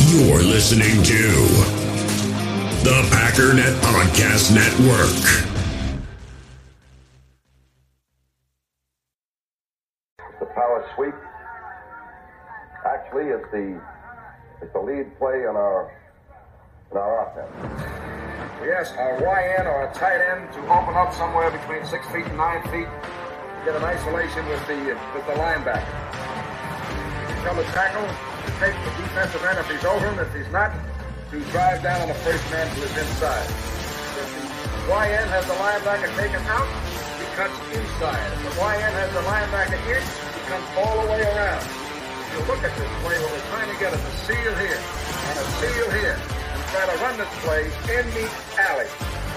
You're listening to the Packernet Podcast Network. The power sweep actually is the lead play in our offense. We ask our YN or a tight end to open up somewhere between 6 feet and 9 feet, get an isolation with the linebacker. Come to tackle, take the defensive end if he's over him. If he's not, to drive down on the first man to his inside. If the YN has the linebacker taken out, he cuts inside. If the YN has the linebacker in, he comes all the way around. If you look at this play, what we're trying to get is a seal here and a seal here, and try to run this play in the alley.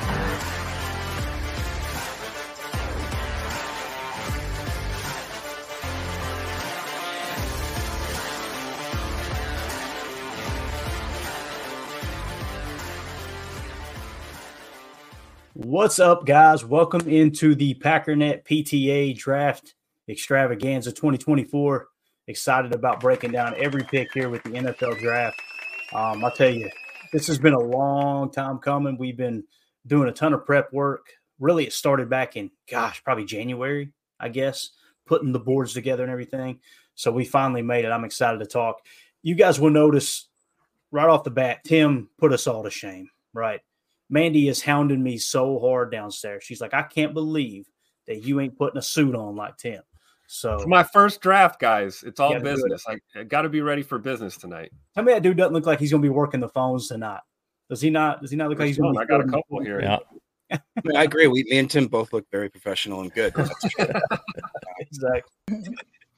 What's up, guys? Welcome into the Packernet PTA Draft Extravaganza 2024. Excited about breaking down every pick here with the NFL Draft. I'll tell you, this has been a long time coming. We've been doing a ton of prep work. Really, it started back in, probably January, I guess, putting the boards together and everything. So we finally made it. I'm excited to talk. You guys will notice right off the bat, Tim put us all to shame, right? Mandy is hounding me so hard downstairs. She's like, I can't believe that you ain't putting a suit on like Tim. So it's my first draft, guys. It's all business. I got to be ready for business tonight. Tell me that dude doesn't look like he's going to be working the phones tonight. Does he not look like he's going to be? I got a couple here. Yeah. I agree. Me and Tim both look very professional and good. Exactly.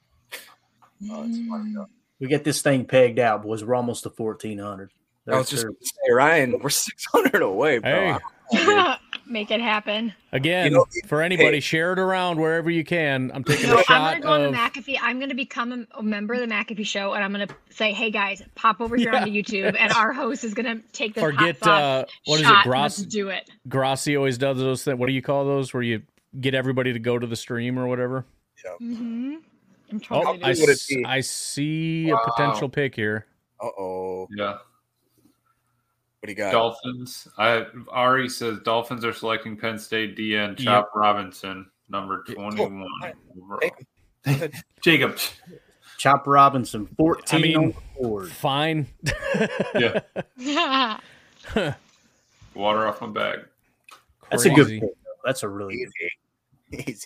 We get this thing pegged out, boys. We're almost to 1,400. I was just going to say, Ryan, we're 600 away, bro. Hey. Make it happen. Again, for anybody, share it around wherever you can. I'm taking a shot. I'm going to go on the McAfee. I'm going to become a member of the McAfee show, and I'm going to say, hey, guys, pop over here onto YouTube, and our host is going to take this hot sauce what is shot. it? Let's do it. Grossi always does those things. What do you call those? Where you get everybody to go to the stream or whatever? Yeah. Mm-hmm. I'm totally I see a potential pick here. Uh-oh. Yeah. What do you got? Dolphins. Ari says Dolphins are selecting Penn State DN Chop Robinson, number 21 overall. Jacob. Chop Robinson, 14 on the board. Fine. Yeah. Water off my bag. That's a good pick. That's a really good pick. Easy.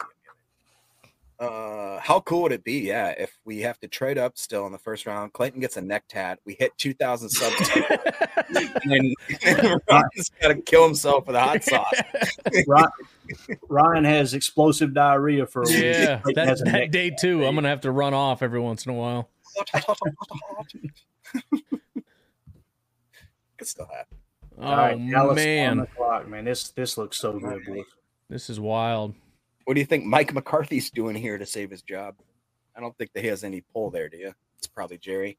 How cool would it be, if we have to trade up still in the first round? Clayton gets a neck tat. We hit 2,000 subs, and Ryan's got to kill himself with a hot sauce. Ryan has explosive diarrhea for a week. Yeah, that day too. I'm gonna have to run off every once in a while. Could still happen. Oh All right, man, on the clock, man. This looks so good, boys. This is wild. What do you think Mike McCarthy's doing here to save his job? I don't think that he has any pull there, do you? It's probably Jerry.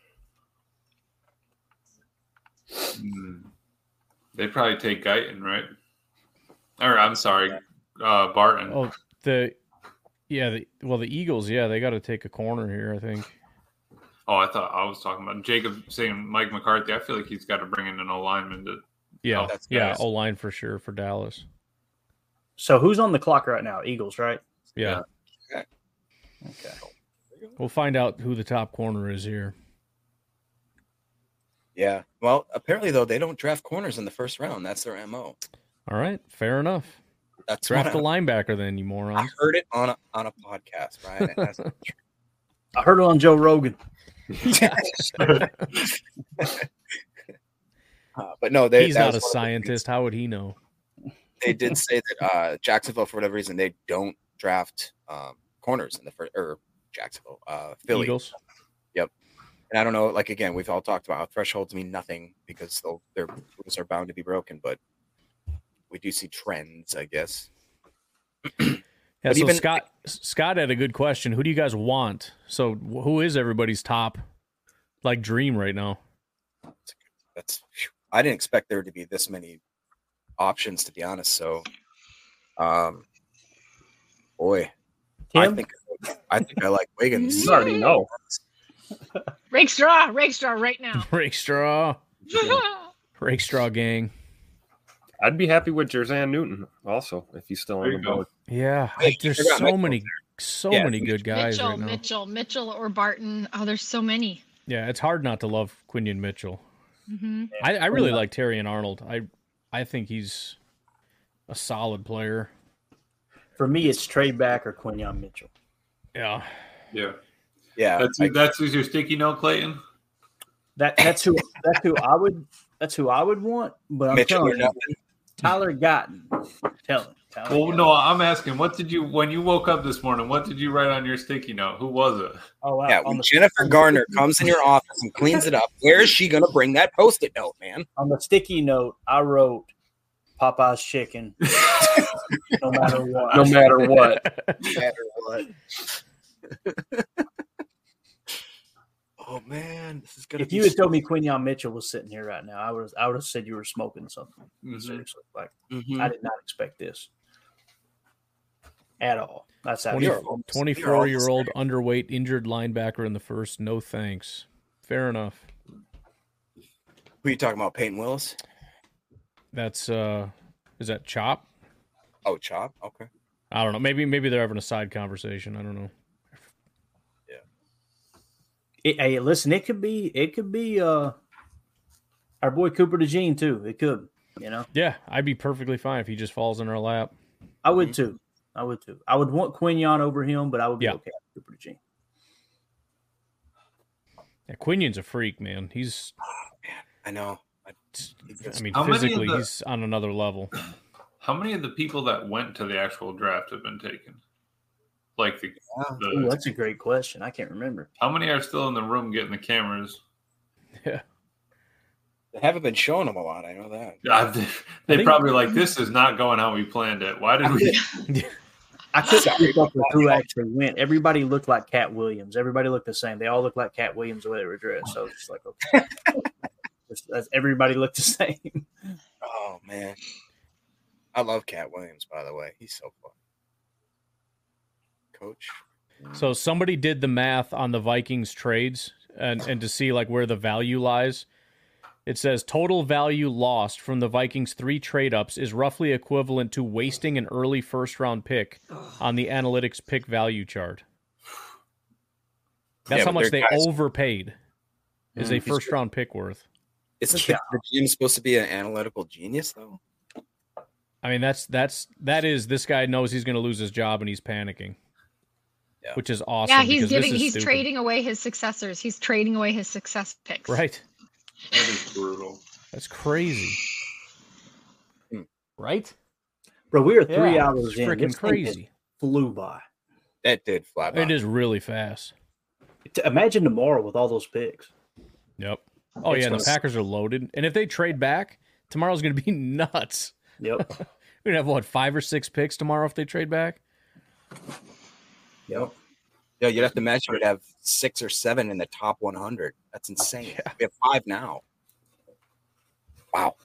They probably take Guyton, right? Or I'm sorry, Barton. Oh, the Eagles, they got to take a corner here, I think. Oh, I thought I was talking about Jacob saying Mike McCarthy. I feel like he's got to bring in an O-lineman to O-line for sure for Dallas. So who's on the clock right now? Eagles, right? Yeah. Okay. We'll find out who the top corner is here. Yeah. Well, apparently, though, they don't draft corners in the first round. That's their MO. All right. Fair enough. That's draft the linebacker then, you morons. I heard it on a podcast, Ryan. I heard it on Joe Rogan. But no, he's not a scientist. How would he know? They did say that Jacksonville, for whatever reason, they don't draft corners in the first, or Jacksonville, Philly. Eagles. Yep. And I don't know, like, again, we've all talked about how thresholds mean nothing because their rules are bound to be broken, but we do see trends, I guess. Yeah, so Scott had a good question. Who do you guys want? So who is everybody's top, dream right now? I didn't expect there to be this many options, to be honest. So, boy, Tim? I think I like Wiggins. You already know. Rake straw right now. Rake straw gang. I'd be happy with Jerzan Newton also if he's still on the board. Yeah, there's so many good guys right now. Mitchell or Barton. Oh, there's so many. Yeah, it's hard not to love Quinion Mitchell. Mm-hmm. I really like Terrion Arnold. I think he's a solid player. For me, it's trade back or Quinion Mitchell. Yeah. That's your sticky note, Clayton. That's who I would want. But I'm telling you, Tyler Gotton. No, I'm asking, when you woke up this morning, what did you write on your sticky note? Who was it? Oh, wow. Yeah, when Jennifer Garner comes in your office and cleans it up, where is she going to bring that Post-it note, man? On the sticky note, I wrote Popeye's chicken. No matter what. No matter what. No matter what. Oh man, this is gonna. If you had told me Quinion Mitchell was sitting here right now, I would have said you were smoking something. Mm-hmm. Seriously, I did not expect this at all. That's how 24-year-old underweight injured linebacker in the first. No thanks. Fair enough. Who are you talking about? Peyton Willis? That's is that Chop? Oh, Chop. Okay. I don't know. Maybe they're having a side conversation. I don't know. Hey, listen, it could be our boy Cooper DeJean too. It could, Yeah, I'd be perfectly fine if he just falls in our lap. I would too. I would want Quinion over him, but I would be okay with Cooper DeJean. Yeah, Quinion's a freak, man. He's. I know. Physically, he's on another level. How many of the people that went to the actual draft have been taken? Like that's a great question. I can't remember. How many are still in the room getting the cameras? Yeah. They haven't been showing them a lot. I know that. They probably like, this is not going how we planned it. Why did we? I couldn't keep up with who actually went. Everybody looked like Cat Williams. Everybody looked the same. They all looked like Cat Williams the way they were dressed. So it's like, okay. Everybody looked the same. Oh, man. I love Cat Williams, by the way. He's so fun. Coach. So somebody did the math on the Vikings trades and to see like where the value lies. It says total value lost from the Vikings 3 trade-ups is roughly equivalent to wasting an early first-round pick on the analytics pick value chart. That's how much they overpaid is a first-round pick worth. Isn't the GM supposed to be an analytical genius, though? I mean, that is this guy knows he's going to lose his job and he's panicking. Yeah. Which is awesome. Yeah, he's trading away his successors. He's trading away his success picks. Right. That is brutal. That's crazy. Right? Bro, we were 3 hours in. Freaking crazy. Flew by. That did fly by. It is really fast. Imagine tomorrow with all those picks. Yep. Oh, yeah, the Packers are loaded. And if they trade back, tomorrow's going to be nuts. Yep. We're going to have, 5 or 6 picks tomorrow if they trade back? Yep. Yeah, you'd have to imagine we'd have 6 or 7 in the top 100. That's insane. Yeah. We have 5 now. Wow.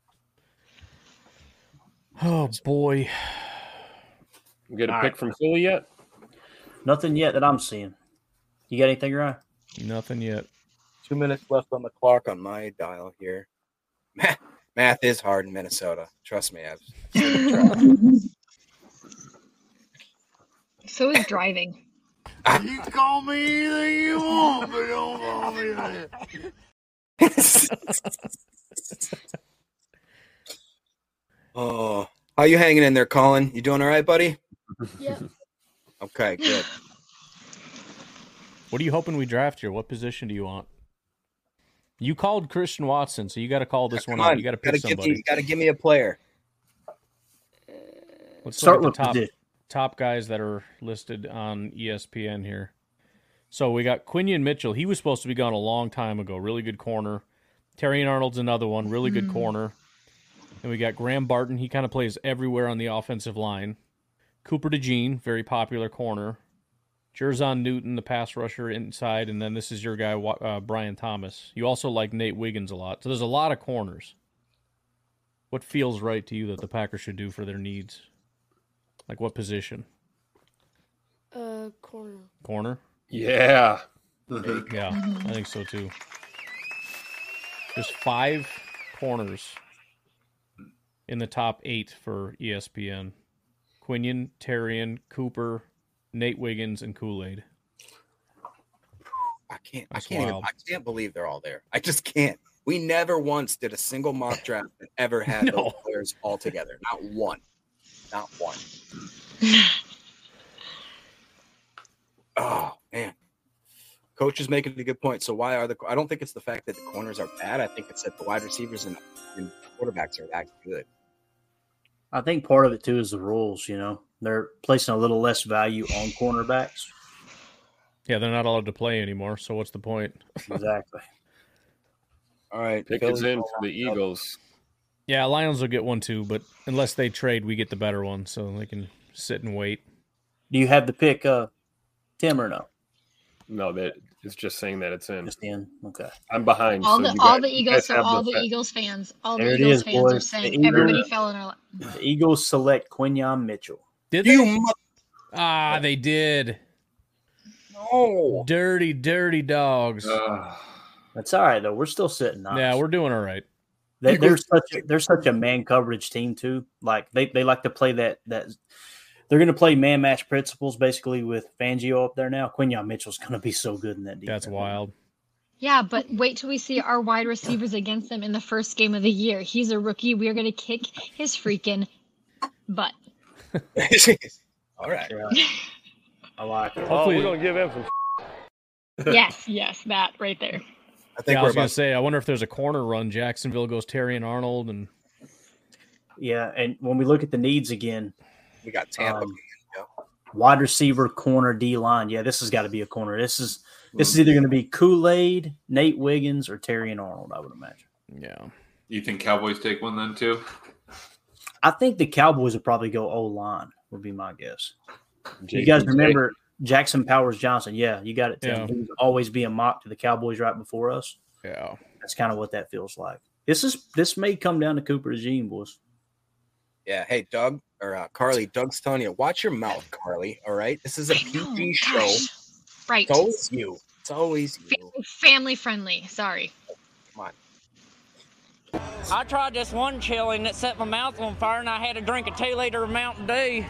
Oh, boy. You get a pick from Philly yet? Nothing yet that I'm seeing. You got anything, Ryan? Nothing yet. 2 minutes left on the clock on my dial here. Math is hard in Minnesota. Trust me. So is driving. You call me anything you want, but don't call me that. Oh, how you hanging in there, Colin? You doing all right, buddy? Yeah. Okay, good. What are you hoping we draft here? What position do you want? You called Christian Watson, so you got to call this one out. You got to pick somebody. You got to give me a player. Let's start with the top guys that are listed on ESPN here. So we got Quinion Mitchell. He was supposed to be gone a long time ago. Really good corner. Terrion Arnold's another one. Really good corner. And we got Graham Barton. He kind of plays everywhere on the offensive line. Cooper DeJean, very popular corner. Jerzan Newton, the pass rusher inside. And then this is your guy, Brian Thomas. You also like Nate Wiggins a lot. So there's a lot of corners. What feels right to you that the Packers should do for their needs? Like what position? Corner. Corner? Yeah. Yeah, I think so too. There's 5 corners in the top 8 for ESPN. Quinion, Terrian, Cooper, Nate Wiggins, and Kool-Aid. I can't believe they're all there. I just can't. We never once did a single mock draft that ever had those players all together. Not one. Not one. Oh, man. Coach is making a good point. So why are I don't think it's the fact that the corners are bad. I think it's that the wide receivers and quarterbacks are that good. I think part of it, too, is the rules, They're placing a little less value on cornerbacks. Yeah, they're not allowed to play anymore, so what's the point? Exactly. All right. Pickens in for the Eagles. Yeah, Lions will get one too, but unless they trade, we get the better one, so they can sit and wait. Do you have the pick, Tim, or no? No, it's just saying that it's in. Just in. Okay. I'm behind. All the Eagles fans are saying everybody fell in our lap. The Eagles select Quinyon Mitchell. Did they? They did. No. Dirty dogs. That's all right though. We're still sitting nice. Yeah, we're doing all right. They're such a man coverage team too. Like they like to play that. They're going to play man match principles basically with Fangio up there now. Quinyon Mitchell's going to be so good in that defense. That's wild. Yeah, but wait till we see our wide receivers against them in the first game of the year. He's a rookie. We are going to kick his freaking butt. All right. I like it. Hopefully, we're going to give him some. Yes, that right there. I was going to say, I wonder if there's a corner run. Jacksonville goes Terrian Arnold. And when we look at the needs again, we got Tampa. Wide receiver, corner, D-line. Yeah, this has got to be a corner. This is either going to be Kool-Aid, Nate Wiggins, or Terrian Arnold, I would imagine. Yeah. You think Cowboys take one then too? I think the Cowboys would probably go O-line, would be my guess. You guys remember Jackson Powers Johnson? Yeah, you got it, Tim. Yeah. He was always being mocked to the Cowboys right before us. Yeah. That's kind of what that feels like. This may come down to Cooper Jean, boys. Yeah. Hey, Doug or Carly, Doug's telling you, watch your mouth, Carly. All right. This is a PG show. Right. It's always you. Family friendly. Sorry. Come on. I tried this one chili and it set my mouth on fire and I had to drink a 2-liter of Mountain Dew.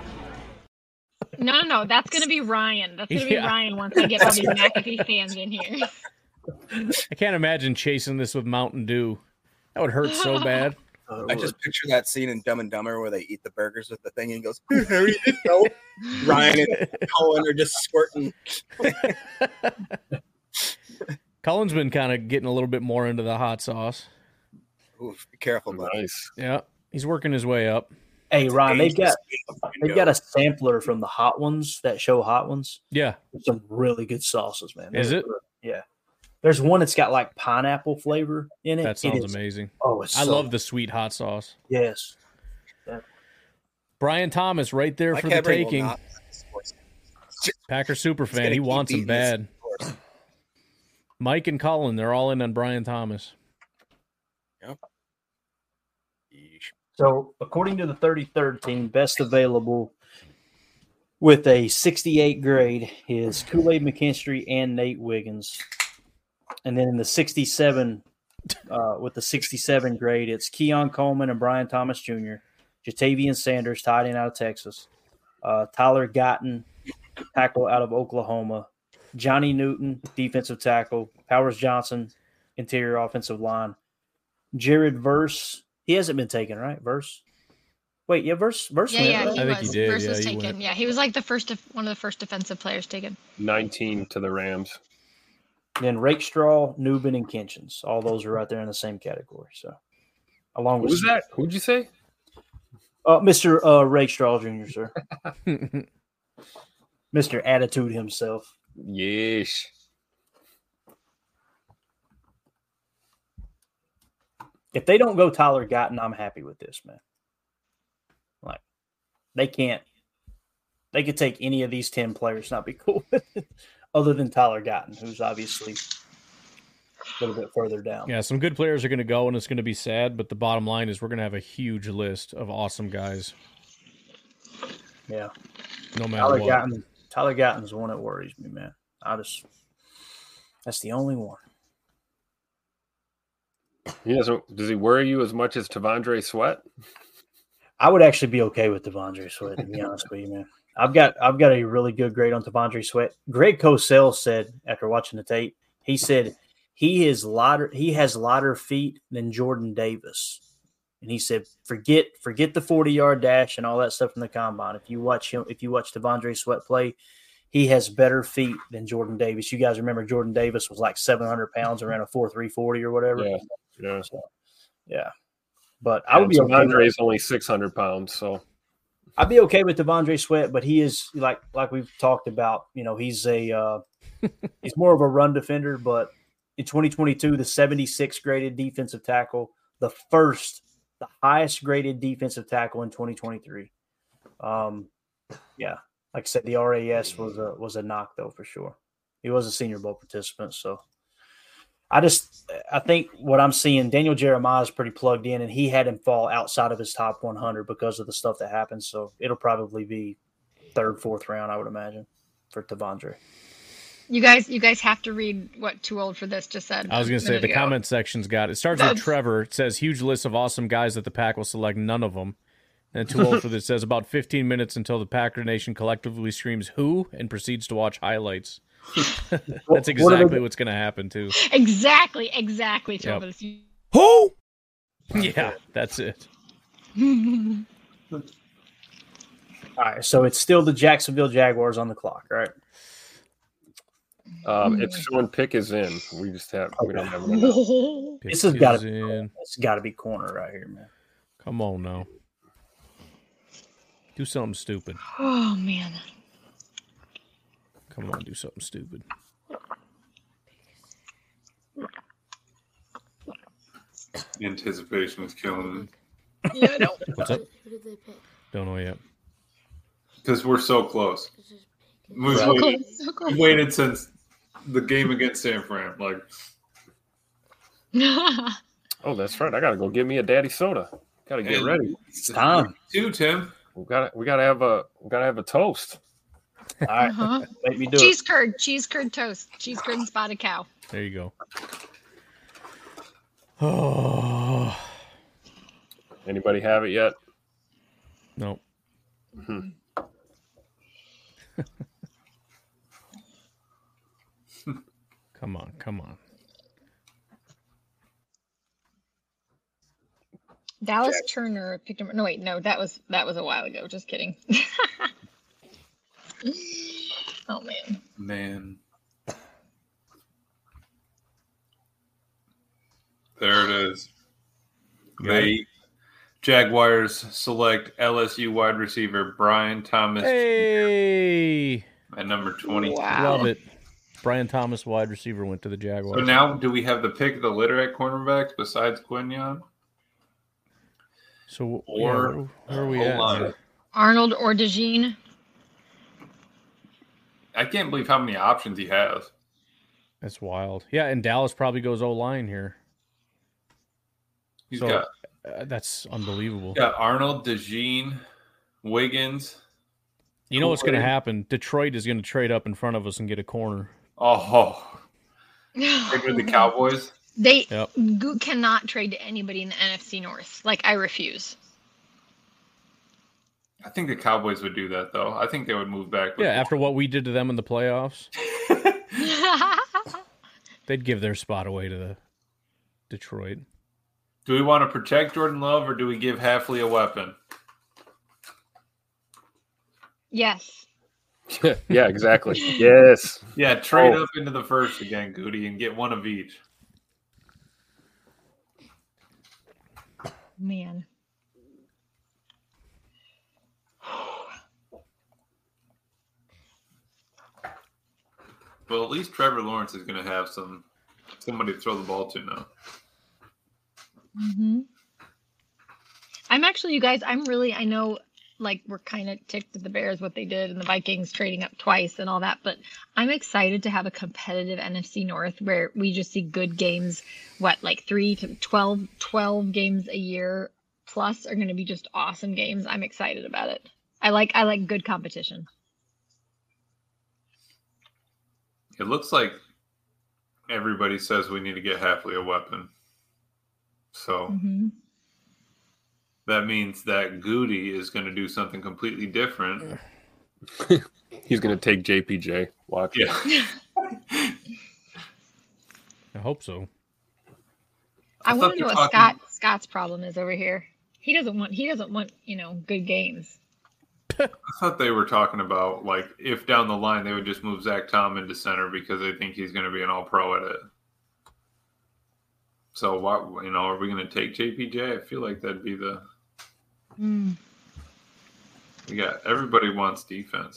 No. That's going to be Ryan. That's going to be Ryan once I get all these McAfee fans in here. I can't imagine chasing this with Mountain Dew. That would hurt so bad. I just picture that scene in Dumb and Dumber where they eat the burgers with the thing and he goes, Harry, no. Ryan and Colin are just squirting. Colin's been kind of getting a little bit more into the hot sauce. Oof, be careful, buddy. Nice. Yeah, he's working his way up. Hey, Ron, they've got a sampler from the Hot Ones, that show Hot Ones. Yeah. Some really good sauces, man. Is it? Yeah. There's one that's got like pineapple flavor in it. That sounds amazing. Oh, I love the sweet hot sauce. Yes. Yeah. Brian Thomas right there for the taking. Packer super fan. He wants him bad. Mike and Colin, they're all in on Brian Thomas. Yep. So, according to the 33rd team, best available with a 68 grade is Kool-Aid McKinstry and Nate Wiggins. And then in the 67, with the 67 grade, it's Keon Coleman and Brian Thomas Jr., Jatavian Sanders, tight end out of Texas, Tyler Gotton, tackle out of Oklahoma, Johnny Newton, defensive tackle, Powers Johnson, interior offensive line, Jared Verse. He hasn't been taken, right? Verse. Wait, yeah, Verse. Yeah, I think he did. Verse was he taken. went. Yeah, he was like one of the first defensive players taken. 19 to the Rams. Then Rakestraw, Newbin, and Kinchins. All those are right there in the same category. So, along with Who's that? Who'd you say? Mr. Rakestraw Jr., sir. Mr. Attitude himself. Yes. If they don't go Tyler Gotton, I'm happy with this, man. Like, they could take any of these 10 players, not be cool with it, other than Tyler Gotton, who's obviously a little bit further down. Yeah, some good players are going to go, and it's going to be sad, but the bottom line is we're going to have a huge list of awesome guys. Yeah. No matter what. Tyler Gotton's the one that worries me, man. That's the only one. Does he worry you as much as T'Vondre Sweat? I would actually be okay with T'Vondre Sweat, to be honest with you, man. I've got a really good grade on T'Vondre Sweat. Greg Cosell said after watching the tape, he said he has lighter feet than Jordan Davis. And he said, forget the 40-yard dash and all that stuff from the combine. If you watch T'Vondre Sweat play, he has better feet than Jordan Davis. You guys remember Jordan Davis was like 700 pounds around a 4.340 or whatever. Yeah. So, yeah. But I would be okay. T'Vondre is only 600 pounds, so I'd be okay with T'Vondre Sweat, but he is like we've talked about. He's he's more of a run defender. But in 2022, the 76th graded defensive tackle, the highest graded defensive tackle in 2023. Yeah, like I said, the RAS was a knock though for sure. He was a Senior Bowl participant, so. I think what I'm seeing, Daniel Jeremiah is pretty plugged in, and he had him fall outside of his top 100 because of the stuff that happened. So it'll probably be 3rd, 4th round, I would imagine, for T'Vondre. You guys have to read what Too Old for This just said. I was going to say the comment section's got it. Starts with Trevor. It says huge list of awesome guys that the Pack will select. None of them. And Too Old for This says about 15 minutes until the Packer Nation collectively screams who and proceeds to watch highlights. That's exactly what's going to happen too. Exactly. Yep. Who? Yeah, that's it. All right, so it's still the Jacksonville Jaguars on the clock, right? It's showing pick is in. We don't have enough. This has got to be corner right here, man. Come on now. Do something stupid. Oh man. Come on, do something stupid. Anticipation is killing me. Yeah, I know. What's up? Don't know yet. Because we're so close. We've close. waited since the game against San Fran. Like, oh, that's right. I gotta go get me a daddy soda. Gotta get ready. It's time. Too, Tim. We gotta have a toast. All right, make me do cheese curd toast, cheese curd and spotted cow. There you go. Oh, anybody have it yet? No. Come on. Dallas Turner picked him. No, wait, no, that was a while ago. Just kidding. Oh man. There it is. The Jaguars select LSU wide receiver Brian Thomas. Hey, at number 20. Wow. Love it. Brian Thomas, wide receiver, went to the Jaguars. So now, do we have the pick of the litter at cornerbacks besides Quinyon? So where are we at? Arnold or DeJean? I can't believe how many options he has. That's wild. Yeah, and Dallas probably goes O-line here. He's got that's unbelievable. Got Arnold, DeJean, Wiggins. You know what's going to happen? Detroit is going to trade up in front of us and get a corner. Oh, with the Cowboys. They cannot trade to anybody in the NFC North. Like, I refuse. I think the Cowboys would do that, though. I think they would move back. Yeah, after what we did to them in the playoffs. They'd give their spot away to the Detroit. Do we want to protect Jordan Love, or do we give Hafley a weapon? Yes. Yeah, exactly. Yes. Yeah, trade up into the first again, Goody, and get one of each. Man. Well, at least Trevor Lawrence is going to have somebody to throw the ball to now. Mm-hmm. I'm actually, you guys, I know, like, we're kind of ticked at the Bears, what they did, and the Vikings trading up twice and all that, but I'm excited to have a competitive NFC North where we just see good games, like 3 to 12 games a year plus are going to be just awesome games. I'm excited about it. I like good competition. It looks like everybody says we need to get Hafley a weapon. So that means that Goody is going to do something completely different. He's going to take JPJ. Watch. Yeah. I hope so. I want to know what Scott's problem is over here. He doesn't want good games. I thought they were talking about, like, if down the line they would just move Zach Tom into center because they think he's going to be an all-pro at it. So, what, are we going to take JPJ? I feel like that'd be the... We got everybody wants defense.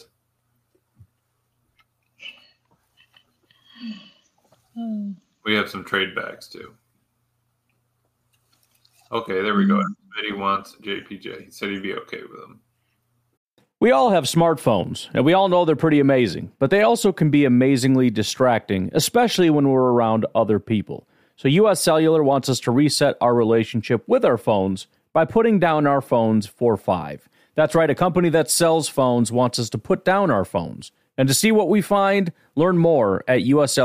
We have some trade backs, too. Okay, there we go. Everybody wants JPJ. He said he'd be okay with them. We all have smartphones, and we all know they're pretty amazing, but they also can be amazingly distracting, especially when we're around other people. So US Cellular wants us to reset our relationship with our phones by putting down our phones for $5. That's right, a company that sells phones wants us to put down our phones. And to see what we find, learn more at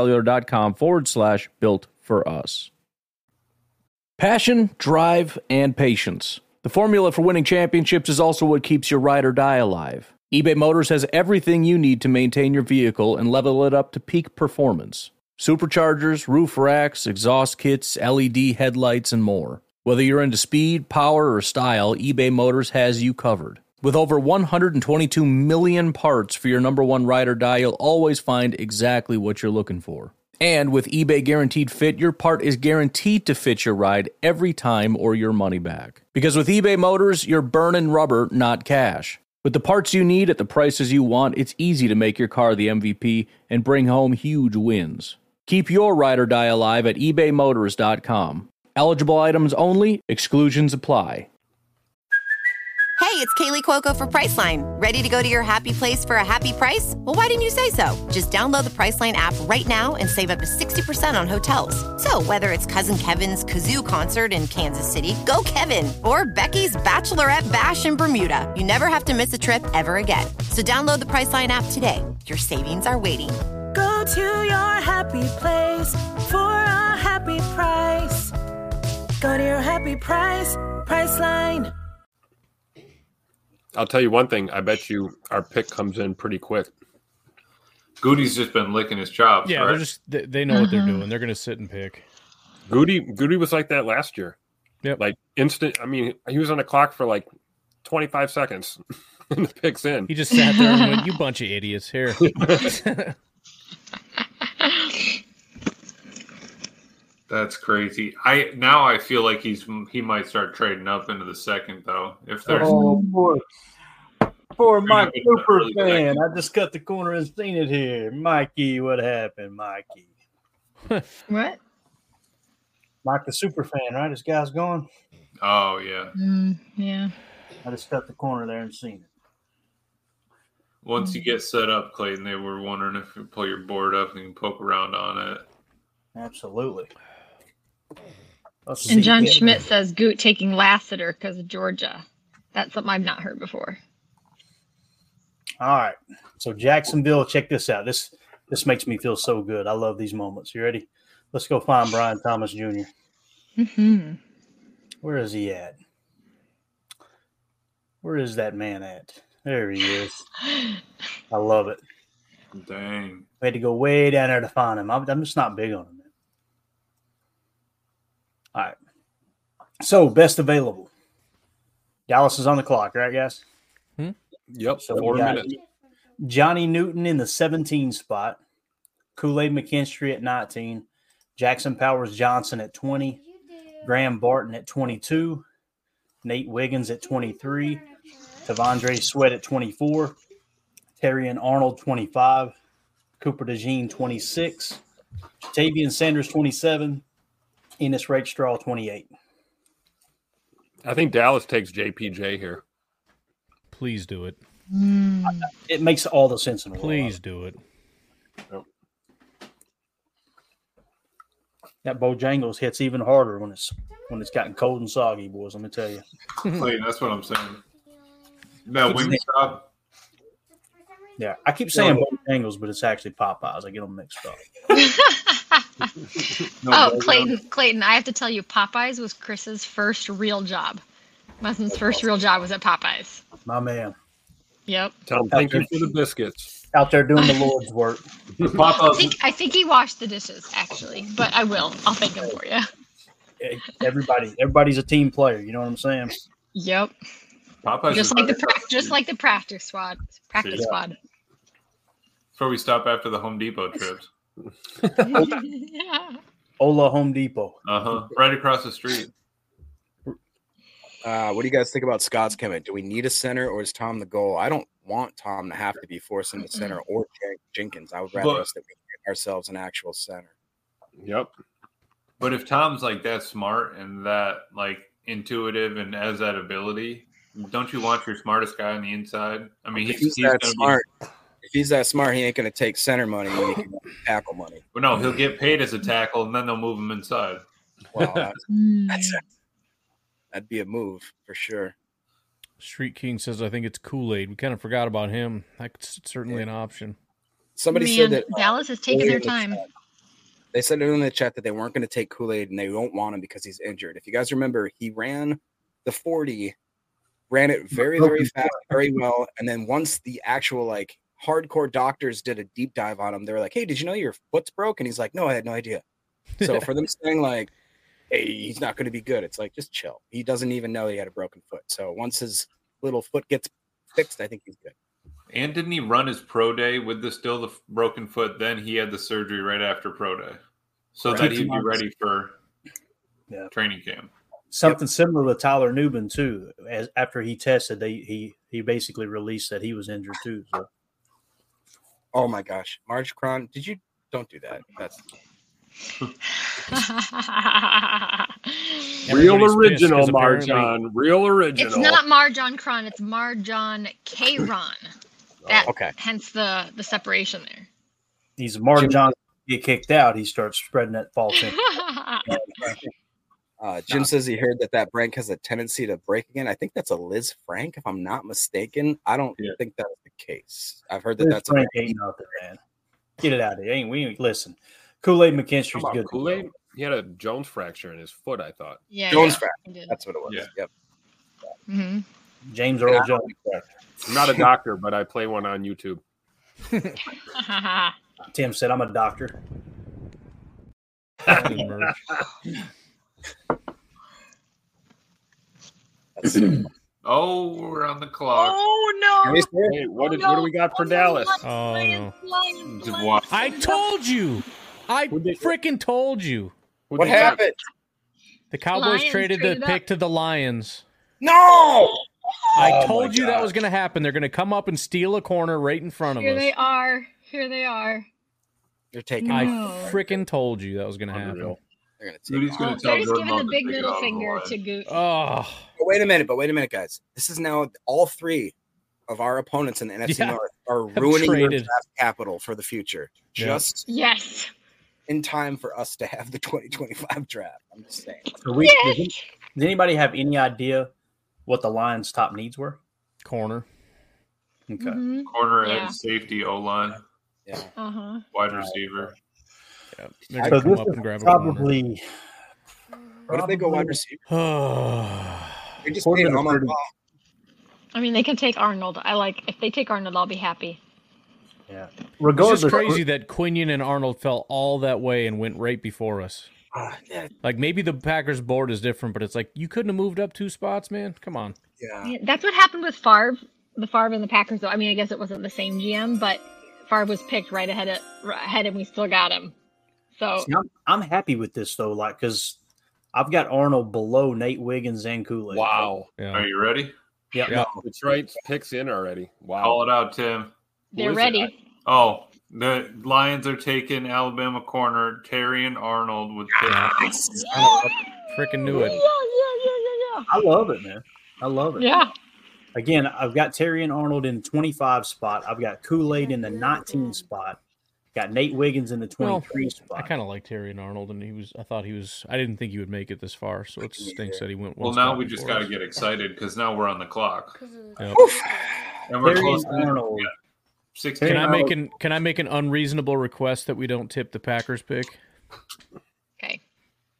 uscellular.com/built-for-us. Passion, drive, and patience. The formula for winning championships is also what keeps your ride or die alive. eBay Motors has everything you need to maintain your vehicle and level it up to peak performance. Superchargers, roof racks, exhaust kits, LED headlights, and more. Whether you're into speed, power, or style, eBay Motors has you covered. With over 122 million parts for your number one ride or die, you'll always find exactly what you're looking for. And with eBay Guaranteed Fit, your part is guaranteed to fit your ride every time or your money back. Because with eBay Motors, you're burning rubber, not cash. With the parts you need at the prices you want, it's easy to make your car the MVP and bring home huge wins. Keep your ride or die alive at ebaymotors.com. Eligible items only. Exclusions apply. Hey, it's Kaylee Cuoco for Priceline. Ready to go to your happy place for a happy price? Well, why didn't you say so? Just download the Priceline app right now and save up to 60% on hotels. So whether it's Cousin Kevin's Kazoo Concert in Kansas City, go Kevin, or Becky's Bachelorette Bash in Bermuda, you never have to miss a trip ever again. So download the Priceline app today. Your savings are waiting. Go to your happy place for a happy price. Go to your happy price, Priceline. I'll tell you one thing. I bet you our pick comes in pretty quick. Goody's just been licking his chops. Yeah, right? they know what they're doing. They're going to sit and pick. Goody was like that last year. Yep. Like instant. I mean, he was on the clock for like 25 seconds. And the pick's in. He just sat there and went, "You bunch of idiots here." That's crazy. I feel like he might start trading up into the second though. If there's poor Mike Super fan. I just cut the corner and seen it here. Mikey, what happened, Mikey? What? Mike the Super fan, right? This guy's gone. Oh yeah. Yeah. I just cut the corner there and seen it. Once you get set up, Clayton, they were wondering if you pull your board up and you can poke around on it. Absolutely. And John Schmidt says Goot taking Lassiter because of Georgia. That's something I've not heard before. All right. So Jacksonville, check this out. This makes me feel so good. I love these moments. You ready? Let's go find Brian Thomas Jr. Mm-hmm. Where is he at? Where is that man at? There he is. I love it. Dang. We had to go way down there to find him. I'm just not big on him. All right. So, best available. Dallas is on the clock, right, guys? Yep. So 4 minutes. Johnny Newton in the 17 spot. Kool-Aid McKinstry at 19. Jackson Powers Johnson at 20. Graham Barton at 22. Nate Wiggins at 23. Tavondre Sweat at 24. Terrian Arnold 25. Cooper DeJean 26. Tavian Sanders 27. Enos Rakestraw 28. I think Dallas takes JPJ here. Please do it. It makes all the sense in the world. Please do it. Yep. That Bojangles hits even harder when it's gotten cold and soggy, boys. Let me tell you. Clayton, that's what I'm saying. That Wingstop. Yeah, I keep saying Bojangles, but it's actually Popeyes. I get them mixed up. Clayton, I have to tell you, Popeyes was Chris's first real job. Muslin's first real job was at Popeyes. My man. Yep. Tell him thank you for the biscuits. Out there doing the Lord's work. I think he washed the dishes, actually, but I will. I'll thank him for you. Everybody's a team player. You know what I'm saying? Yep. Popeyes just like the practice squad. Squad. That's where we stop after the Home Depot trips. Ola Home Depot. Right across the street. What do you guys think about Scott's comment? Do we need a center, or is Tom the goal? I don't want Tom to have to be forcing the center or Jenkins. I would rather us that we get ourselves an actual center. Yep. But if Tom's like that smart and that like intuitive and has that ability, don't you want your smartest guy on the inside? I mean, if he's that smart. If he's that smart, he ain't going to take center money. He can tackle money. Well, no, he'll get paid as a tackle, and then they'll move him inside. Well, that'd be a move for sure. Street King says, I think it's Kool-Aid. We kind of forgot about him. That's certainly an option. Somebody said that Dallas is taking their time. They said in the chat that they weren't going to take Kool-Aid and they don't want him because he's injured. If you guys remember, he ran the 40, ran it very, very fast, very well. And then once the actual like hardcore doctors did a deep dive on him, they were like, hey, did you know your foot's broke? And he's like, no, I had no idea. So for them saying like, hey, he's not going to be good, it's like, just chill. He doesn't even know he had a broken foot. So once his little foot gets fixed, I think he's good. And didn't he run his pro day with the broken foot? Then he had the surgery right after pro day, so that he'd be ready for training camp. Something similar to Tyler Newman too. As after he tested, he basically released that he was injured too. So. Oh my gosh, Marge Cron, don't do that. That's real original, Marjon. Real original. It's not Marjon Cron, it's Marjon K-Ron. Hence the separation there. He's Marjon get kicked out, he starts spreading that false info. Jim says he heard that Frank has a tendency to break again. I think that's a Liz Frank, if I'm not mistaken. I don't think that's the case. I've heard that Liz that's Frank ain't nothing, man. Get it out of here. We ain't listen. Kool-Aid McKinstry's good. Kool-Aid? He had a Jones fracture in his foot, I thought. Yeah, Jones fracture. That's what it was. Yeah. Yep. Mm-hmm. James Earl Jones fracture. I'm not a doctor, but I play one on YouTube. Tim said, I'm a doctor. Oh, we're on the clock. Oh, no. Hey, what do we got for Dallas? Oh, no. What? I told you. I freaking told you. What happened? The Cowboys Lions traded the traded pick to the Lions. No! I told you that was going to happen. They're going to come up and steal a corner right in front of us. Here they are. They're taking. I freaking told you that was going to happen. They're going to Rudy's going to tell They're just Jordan giving the Love big to take it middle out of the finger line. to Goose. Oh, But wait a minute, guys. This is now all three of our opponents in the NFC North are ruining your traded. draft capital for the future. Just Yes. in time for us to have the 2025 draft. I'm just saying. So does anybody have any idea what the Lions' top needs were? corner. Okay. Mm-hmm. Corner and safety, O-line. Yeah. Uh-huh. Wide receiver. Yeah. They're So gonna come this up is and grab a probably. What if they go wide receiver? corner. They just paid Amon Ra. I mean, they can take Arnold. If they take Arnold, I'll be happy. Yeah. It's Regardless, just crazy that Quinion and Arnold fell all that way and went right before us. Yeah. Like, maybe the Packers board is different, but it's like, you couldn't have moved up 2 spots, man. Come on. Yeah. That's what happened with Favre. The Favre and the Packers, though. I mean, I guess it wasn't the same GM, but Favre was picked right ahead, and we still got him. So See, I'm happy with this though, like because I've got Arnold below Nate Wiggins and Kool-Aid. Wow. Yeah. Are you ready? Yeah. Yeah. That's right. Picks in already. Wow. Call it out, Tim. they're ready. Oh, the Lions are taking Alabama corner Terry and Arnold with pick. Freaking knew it. Yeah. I love it, man. I love it. Yeah. Again, I've got Terry and Arnold in the 25 spot. I've got Kool-Aid in the 19 spot. Got Nate Wiggins in the 23 spot. I kind of like Terry and Arnold, and I didn't think he would make it this far, so it stinks that he went one Well, now spot we just before got to us. get excited because now we're on the clock. Yep. And we're Terry close and to Arnold. 16. Can I make an unreasonable request that we don't tip the Packers pick?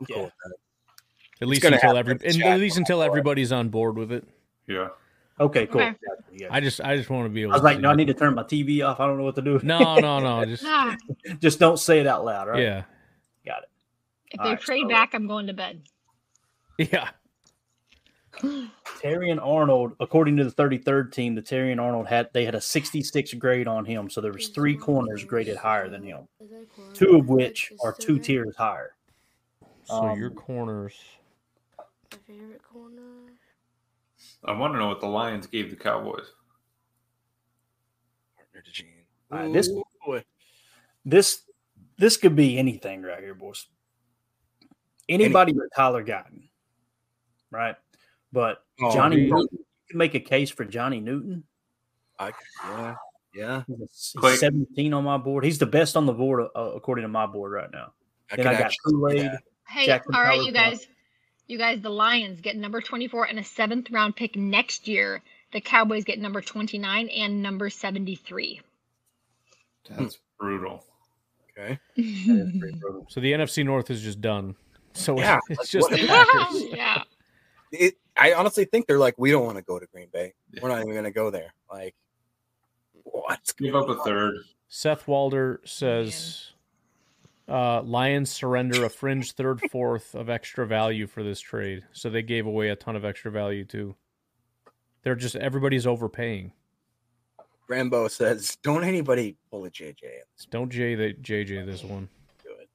Cool with that. At least until everybody's on board with it. Yeah. Okay, cool. Okay. I just want to be able. I was like, to no, I need to turn my TV off. I don't know what to do. No. Just don't say it out loud, right? Yeah. Got it. If they trade back, I'm going to bed. Yeah. Terrion Arnold, according to the 33rd team, the Terrion Arnold had a 66 grade on him, so there was 3 corners graded higher than him, 2 of which are 2 tiers higher. So your corners. My favorite corner. I want to know what the Lions gave the Cowboys. Partner to Gene. This could be anything right here, boys. Anybody but Tyler Guyton, right? But Johnny Newton, you can make a case for Johnny Newton. Yeah. He's 17 on my board. He's the best on the board according to my board right now. Then I got Kool-Aid. Hey, all right, you guys. You guys, the Lions get number 24 and a 7th round pick next year. The Cowboys get number 29 and number 73. That's brutal. Okay. So the NFC North is just done. So Yeah, it's just the Yeah. Packers. Yeah. I honestly think they're like, we don't want to go to Green Bay. We're not even going to go there. Like, what? Give up a third. Seth Walder says Lions surrender a fringe third, fourth of extra value for this trade. So they gave away a ton of extra value too. They're just everybody's overpaying. Rambo says, don't anybody pull a JJ. Don't JJ this one. Good.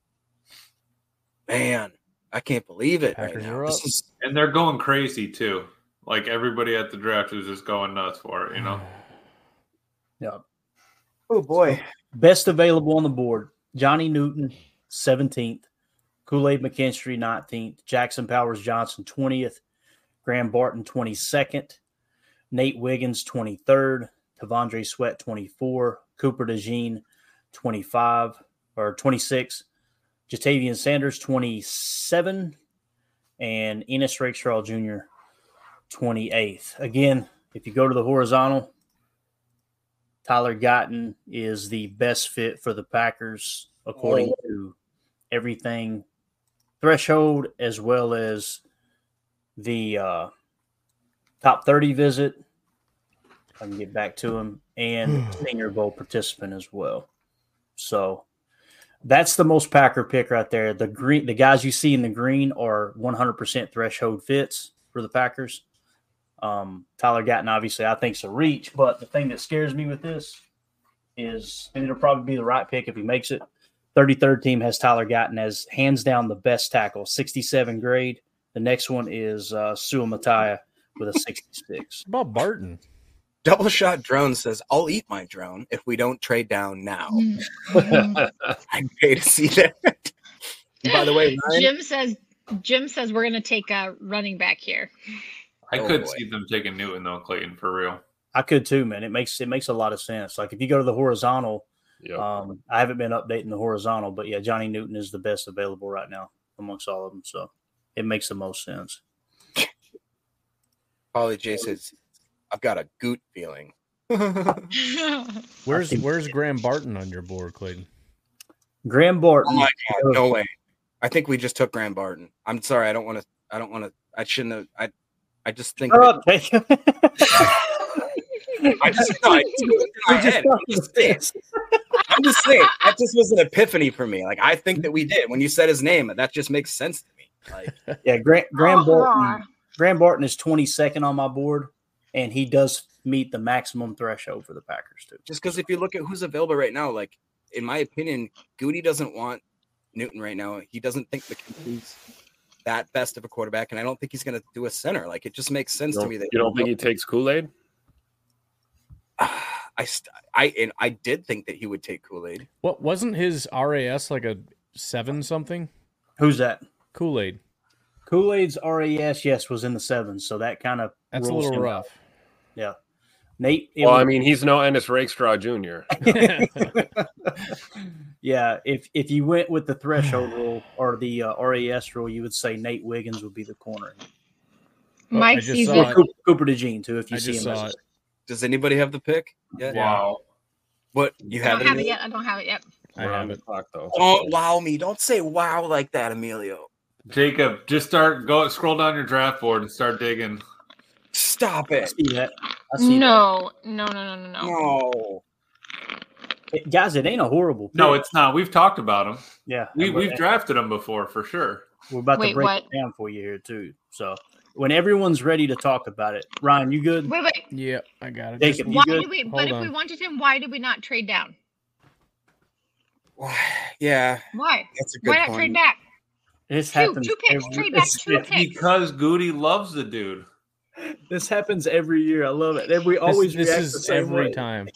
Man, I can't believe it. Packers right now. are up. And they're going crazy too. Like everybody at the draft is just going nuts for it, you know? Yeah. Oh boy. Best available on the board. Johnny Newton, 17th. Kool-Aid McKinstry, 19th. Jackson Powers Johnson, 20th. Graham Barton, 22nd. Nate Wiggins, 23rd. Tavondre Sweat, 24. Cooper DeJean, 26. Jatavian Sanders, 27. And Enos Rakestraw Jr., 28th. Again, if you go to the horizontal, Tyler Guyton is the best fit for the Packers according to everything threshold as well as the top 30 visit. I can get back to him, and Senior Bowl participant as well. So that's the most Packer pick right there. The guys you see in the green are 100% threshold fits for the Packers. Tyler Guyton, obviously, I think is a reach, but the thing that scares me with this is, and it'll probably be the right pick if he makes it. 33rd team has Tyler Guyton as hands down the best tackle, 67 grade. The next one is Sua Mataya with a 66. What about Barton? Double Shot Drone says, I'll eat my drone if we don't trade down now. I'd pay to see that. And by the way, Ryan, Jim says we're going to take a running back here. I could see them taking Newton though, Clayton, for real. I could too, man. It makes a lot of sense. Like if you go to the horizontal, I haven't been updating the horizontal, but yeah, Johnny Newton is the best available right now amongst all of them. So it makes the most sense. Paulie J says, I've got a goot feeling. Where's Graham Barton on your board, Clayton? Graham Barton. Oh my God, no way. I think we just took Graham Barton. I'm sorry. I shouldn't have. I just think. I'm just saying. That just was an epiphany for me. Like I think that we did when you said his name. That just makes sense to me. Like, yeah, Graham Barton. Graham Barton is 22nd on my board, and he does meet the maximum threshold for the Packers too. Just because if you look at who's available right now, like in my opinion, Goody doesn't want Newton right now. He doesn't think McKinley's that best of a quarterback, and I don't think he's going to do a center. Like it just makes sense to me that you don't think he takes Kool-Aid. I did think that he would take Kool-Aid. What wasn't his RAS like a 7 something? Who's that? Kool-Aid. Kool-Aid's RAS, yes, was in the 7s, so that kind of that's a little rough. Yeah, Nate. Well, I mean, he's no Enos Rakestraw Jr. Yeah, if you went with the threshold rule or the RAS rule, you would say Nate Wiggins would be the corner. Mike sees it. Cooper DeJean too. If you see him, does anybody have the pick? Yeah. Wow. What you have it yet? I don't have it yet. I have it. Don't wow me. Don't say wow like that, Emilio. Jacob, just scroll down your draft board and start digging. Stop it. I see that. No. Guys, it ain't a horrible pick. No, it's not. We've talked about them. Yeah. We've drafted them before for sure. We're about to break it down for you here too. So when everyone's ready to talk about it, Ryan, you good? Wait. Yeah, I got it. Jacob, Why did we? But if we wanted him, why did we not trade down? Yeah. Why? That's a good Why not point. trade back? This happens. Two picks. Trade back 2 picks. Because Goody loves the dude. This happens every year. I love it. And we always this react is the same every way. time.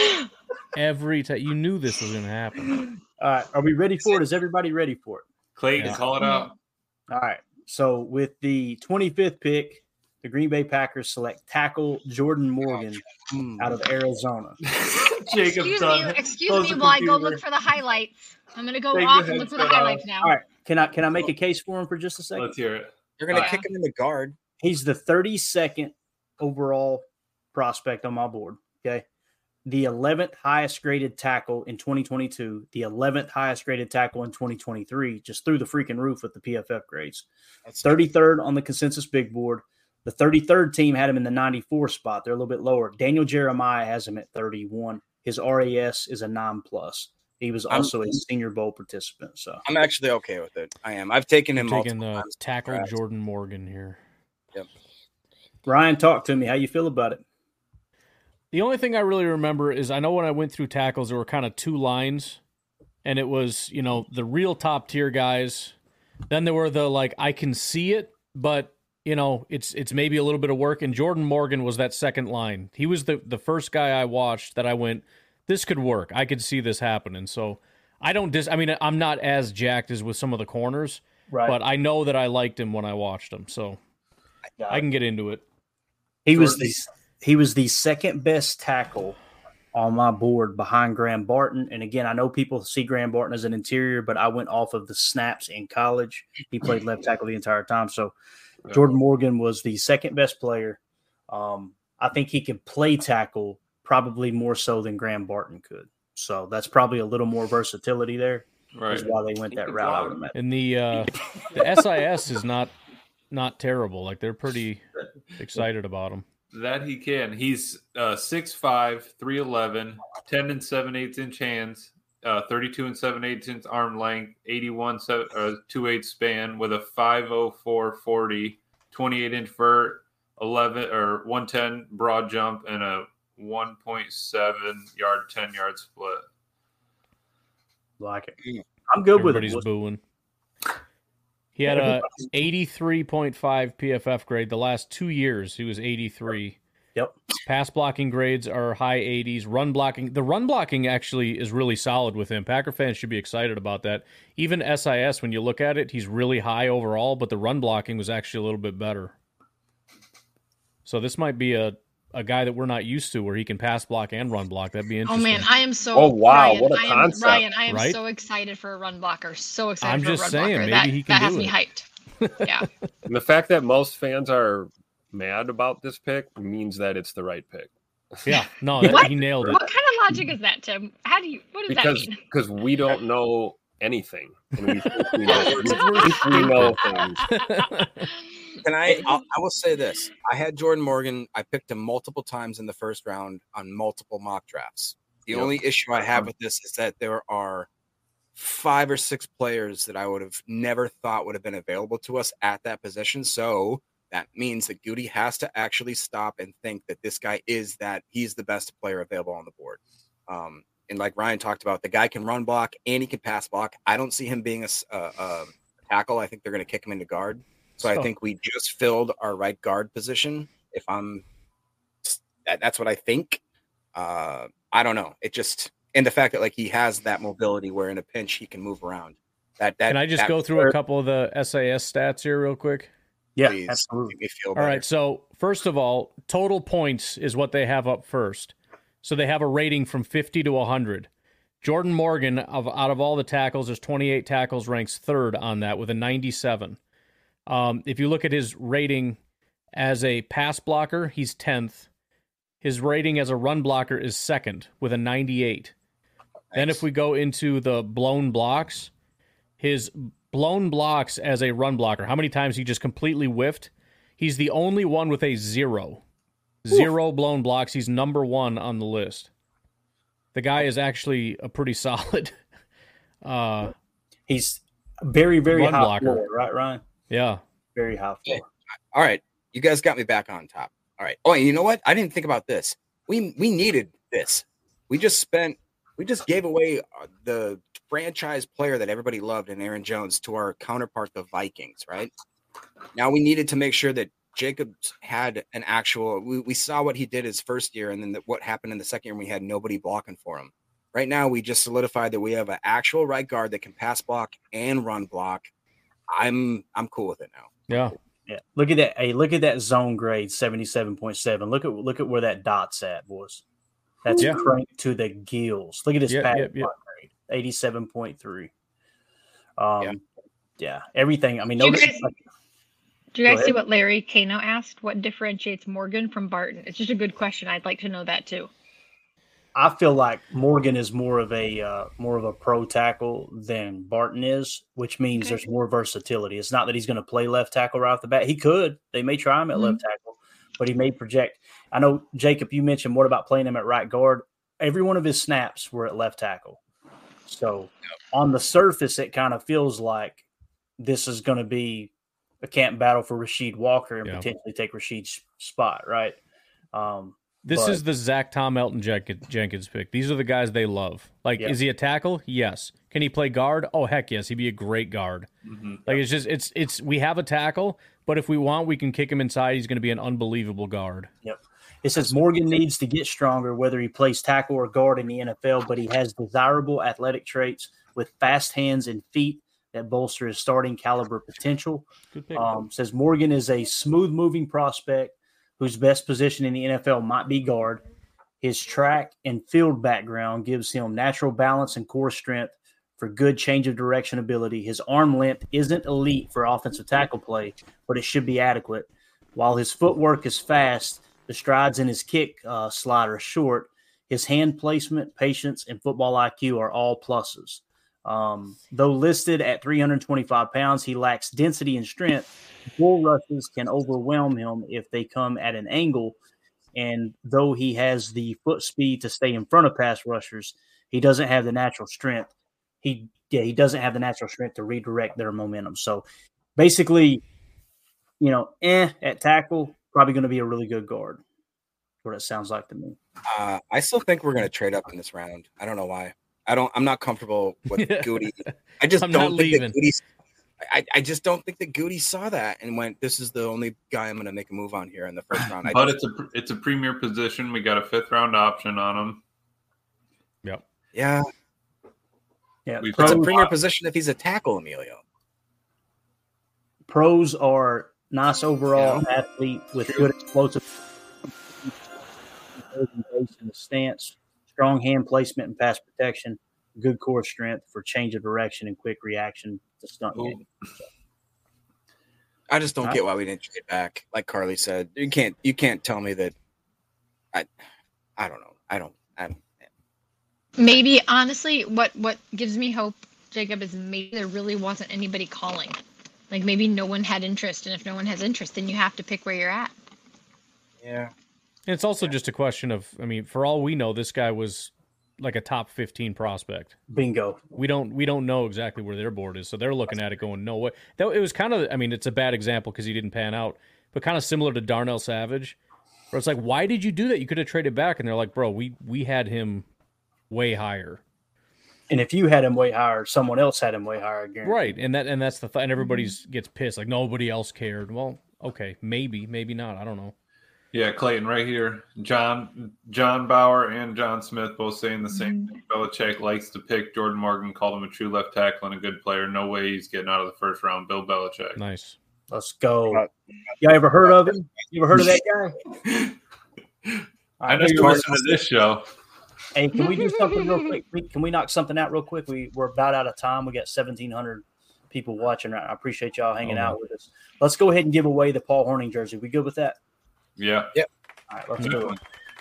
Every time. You knew this was going to happen. All right. Are we ready for it? Is everybody ready for it? Clayton, call it out. All right. So with the 25th pick, the Green Bay Packers select tackle Jordan Morgan out of Arizona. Excuse me while I go look for the highlights. I'm going to go off and look for the highlights now. All right. Can I make a case for him for just a second? Let's hear it. You're going to kick him in the guard. He's the 32nd overall prospect on my board. Okay. The 11th highest graded tackle in 2022, the 11th highest graded tackle in 2023, just through the freaking roof with the PFF grades. 33rd on the consensus big board. The 33rd team had him in the 94 spot. They're a little bit lower. Daniel Jeremiah has him at 31. His RAS is a 9+. He was also a Senior Bowl participant. So I'm actually okay with it. I am. I've taken him taking multiple the times. tackle Jordan Morgan here. Yep. Ryan, talk to me. How you feel about it? The only thing I really remember is I know when I went through tackles, there were kind of 2 lines, and it was, the real top tier guys. Then there were the, I can see it, but, it's maybe a little bit of work. And Jordan Morgan was that second line. He was the first guy I watched that I went, this could work. I could see this happening. So I'm not as jacked as with some of the corners, right, but I know that I liked him when I watched him. So I can get into it. He was the second best tackle on my board behind Graham Barton. And again, I know people see Graham Barton as an interior, but I went off of the snaps in college. He played left tackle the entire time. So Jordan Morgan was the second best player. I think he could play tackle probably more so than Graham Barton could. So that's probably a little more versatility there. Right. Is why they went that route, I would imagine. And the SIS is not terrible. They're pretty excited about him. That he can. He's 6'5", 311, 10 7/8 inch hands, 32 7/8 inch arm length, 81 2/8 span with a 5'04" 40, 28 inch vert, 110 broad jump, and a 1.7 yard 10-yard split. Like it. I'm good with it. Everybody's booing. He had a 83.5 PFF grade. The last 2 years, he was 83. Yep. Pass blocking grades are high 80s. Run blocking. The run blocking actually is really solid with him. Packer fans should be excited about that. Even SIS, when you look at it, he's really high overall, but the run blocking was actually a little bit better. So this might be a guy that we're not used to where he can pass block and run block. That'd be interesting. Oh, man, I am so... Oh, wow, Ryan, what a concept. I am right? so excited for a run blocker. So excited I'm for just a run saying, blocker. maybe he can that has do me it. hyped. Yeah. And the fact that most fans are mad about this pick means that it's the right pick. Yeah, no, he nailed it. What kind of logic is that, Tim? What does that mean? Because we don't know anything. And we think we know things. I will say this. I had Jordan Morgan. I picked him multiple times in the first round on multiple mock drafts. The only issue I have with this is that there are 5 or 6 players that I would have never thought would have been available to us at that position. So that means that Goody has to actually stop and think that this guy he's the best player available on the board. And like Ryan talked about, the guy can run block and he can pass block. I don't see him being a tackle. I think they're going to kick him into guard. So I think we just filled our right guard position. That's what I think. I don't know. It just, and the fact that he has that mobility where in a pinch he can move around. Can I just go through a couple of the SAS stats here real quick? Yeah, please, absolutely. make me feel All better. right. So first of all, total points is what they have up first. So they have a rating from 50 to 100. Jordan Morgan, out of all the tackles, there's 28 tackles, ranks third on that with a 97. If you look at his rating as a pass blocker, he's 10th. His rating as a run blocker is second with a 98. Then if we go into the blown blocks, his blown blocks as a run blocker, how many times he just completely whiffed. He's the only one with a 0 blown blocks. He's number 1 on the list. The guy is actually a pretty solid. He's very, very run high blocker. floor, right, Ryan? Yeah. Very high floor. All right. You guys got me back on top. All right. Oh, and you know what? I didn't think about this. We needed this. We just gave away the franchise player that everybody loved in Aaron Jones to our counterpart, the Vikings, right? Now we needed to make sure that Jacobs had an actual, we saw what he did his first year and then what happened in the second year when we had nobody blocking for him. Right now, we just solidified that we have an actual right guard that can pass block and run block. I'm cool with it now. Yeah. Yeah. Look at that. Hey, look at that zone grade, 77.7. Look at where that dot's at, boys. That's cranked to the gills. Look at his pass block grade, 87.3. Yeah. Everything. I mean, Do notice. you guys see what Larry Kano asked? What differentiates Morgan from Barton? It's just a good question. I'd like to know that too. I feel like Morgan is more of a pro tackle than Barton is, which means there's more versatility. It's not that he's going to play left tackle right off the bat. He could. They may try him at left tackle, but he may project. I know, Jacob, you mentioned what about playing him at right guard? Every one of his snaps were at left tackle. So on the surface, it kind of feels like this is going to be a camp battle for Rasheed Walker and potentially take Rasheed's spot, right? This is the Zach Tom Elton Jenkins pick. These are the guys they love. Like, is he a tackle? Yes. Can he play guard? Oh, heck yes. He'd be a great guard. Mm-hmm. Like, it's just, we have a tackle, but if we want, we can kick him inside. He's going to be an unbelievable guard. Yep. It says Morgan needs to get stronger, whether he plays tackle or guard in the NFL, but he has desirable athletic traits with fast hands and feet that bolster his starting caliber potential. Good pick. Says Morgan is a smooth-moving prospect whose best position in the NFL might be guard. His track and field background gives him natural balance and core strength for good change of direction ability. His arm length isn't elite for offensive tackle play, but it should be adequate. While his footwork is fast, the strides in his kick slide are short. His hand placement, patience, and football IQ are all pluses. Though listed at 325 pounds, he lacks density and strength. Bull rushes can overwhelm him if they come at an angle, and though he has the foot speed to stay in front of pass rushers, he doesn't have the natural strength. He doesn't have the natural strength to redirect their momentum. So basically, at tackle, probably going to be a really good guard. What it sounds like to me. I still think we're going to trade up in this round. I don't know why. I'm not comfortable with Goody. I just don't think that Goody. I just don't think that Goody saw that and went, "This is the only guy I'm going to make a move on here in the first round." But it's a premier position. We got a 5th round option on him. Yep. Yeah. It's a premier position if he's a tackle, Emilio. Pros are nice overall athlete with good explosive in the stance, strong hand placement and pass protection, good core strength for change of direction and quick reaction to stunt game. So. I just don't get why we didn't trade back. Like Carly said, you can't tell me that. I don't know. I don't. Maybe honestly, what gives me hope, Jacob, is maybe there really wasn't anybody calling. Like maybe no one had interest, and if no one has interest, then you have to pick where you're at. Yeah. And it's also just a question of, for all we know, this guy was like a top 15 prospect. Bingo. We don't know exactly where their board is, so they're looking at it going, no way. Though it was kind of, it's a bad example because he didn't pan out, but kind of similar to Darnell Savage, where it's like, why did you do that? You could have traded back, and they're like, bro, we had him way higher. And if you had him way higher, someone else had him way higher again. Right, and that's the and everybody gets pissed, like nobody else cared. Well, okay, maybe not. I don't know. Yeah, Clayton, right here. John Bauer and John Smith both saying the same thing. Belichick likes to pick Jordan Morgan, called him a true left tackle and a good player. No way he's getting out of the first round. Bill Belichick. Nice. Let's go. You ever heard of him? You ever heard of that guy? I know you're listening to this show. Hey, can we do something real quick? Can we knock something out real quick? We're about out of time. We got 1,700 people watching right now. I appreciate y'all hanging out with us. Let's go ahead and give away the Paul Hornung jersey. We good with that? Yeah. Yep. All right, let's do it.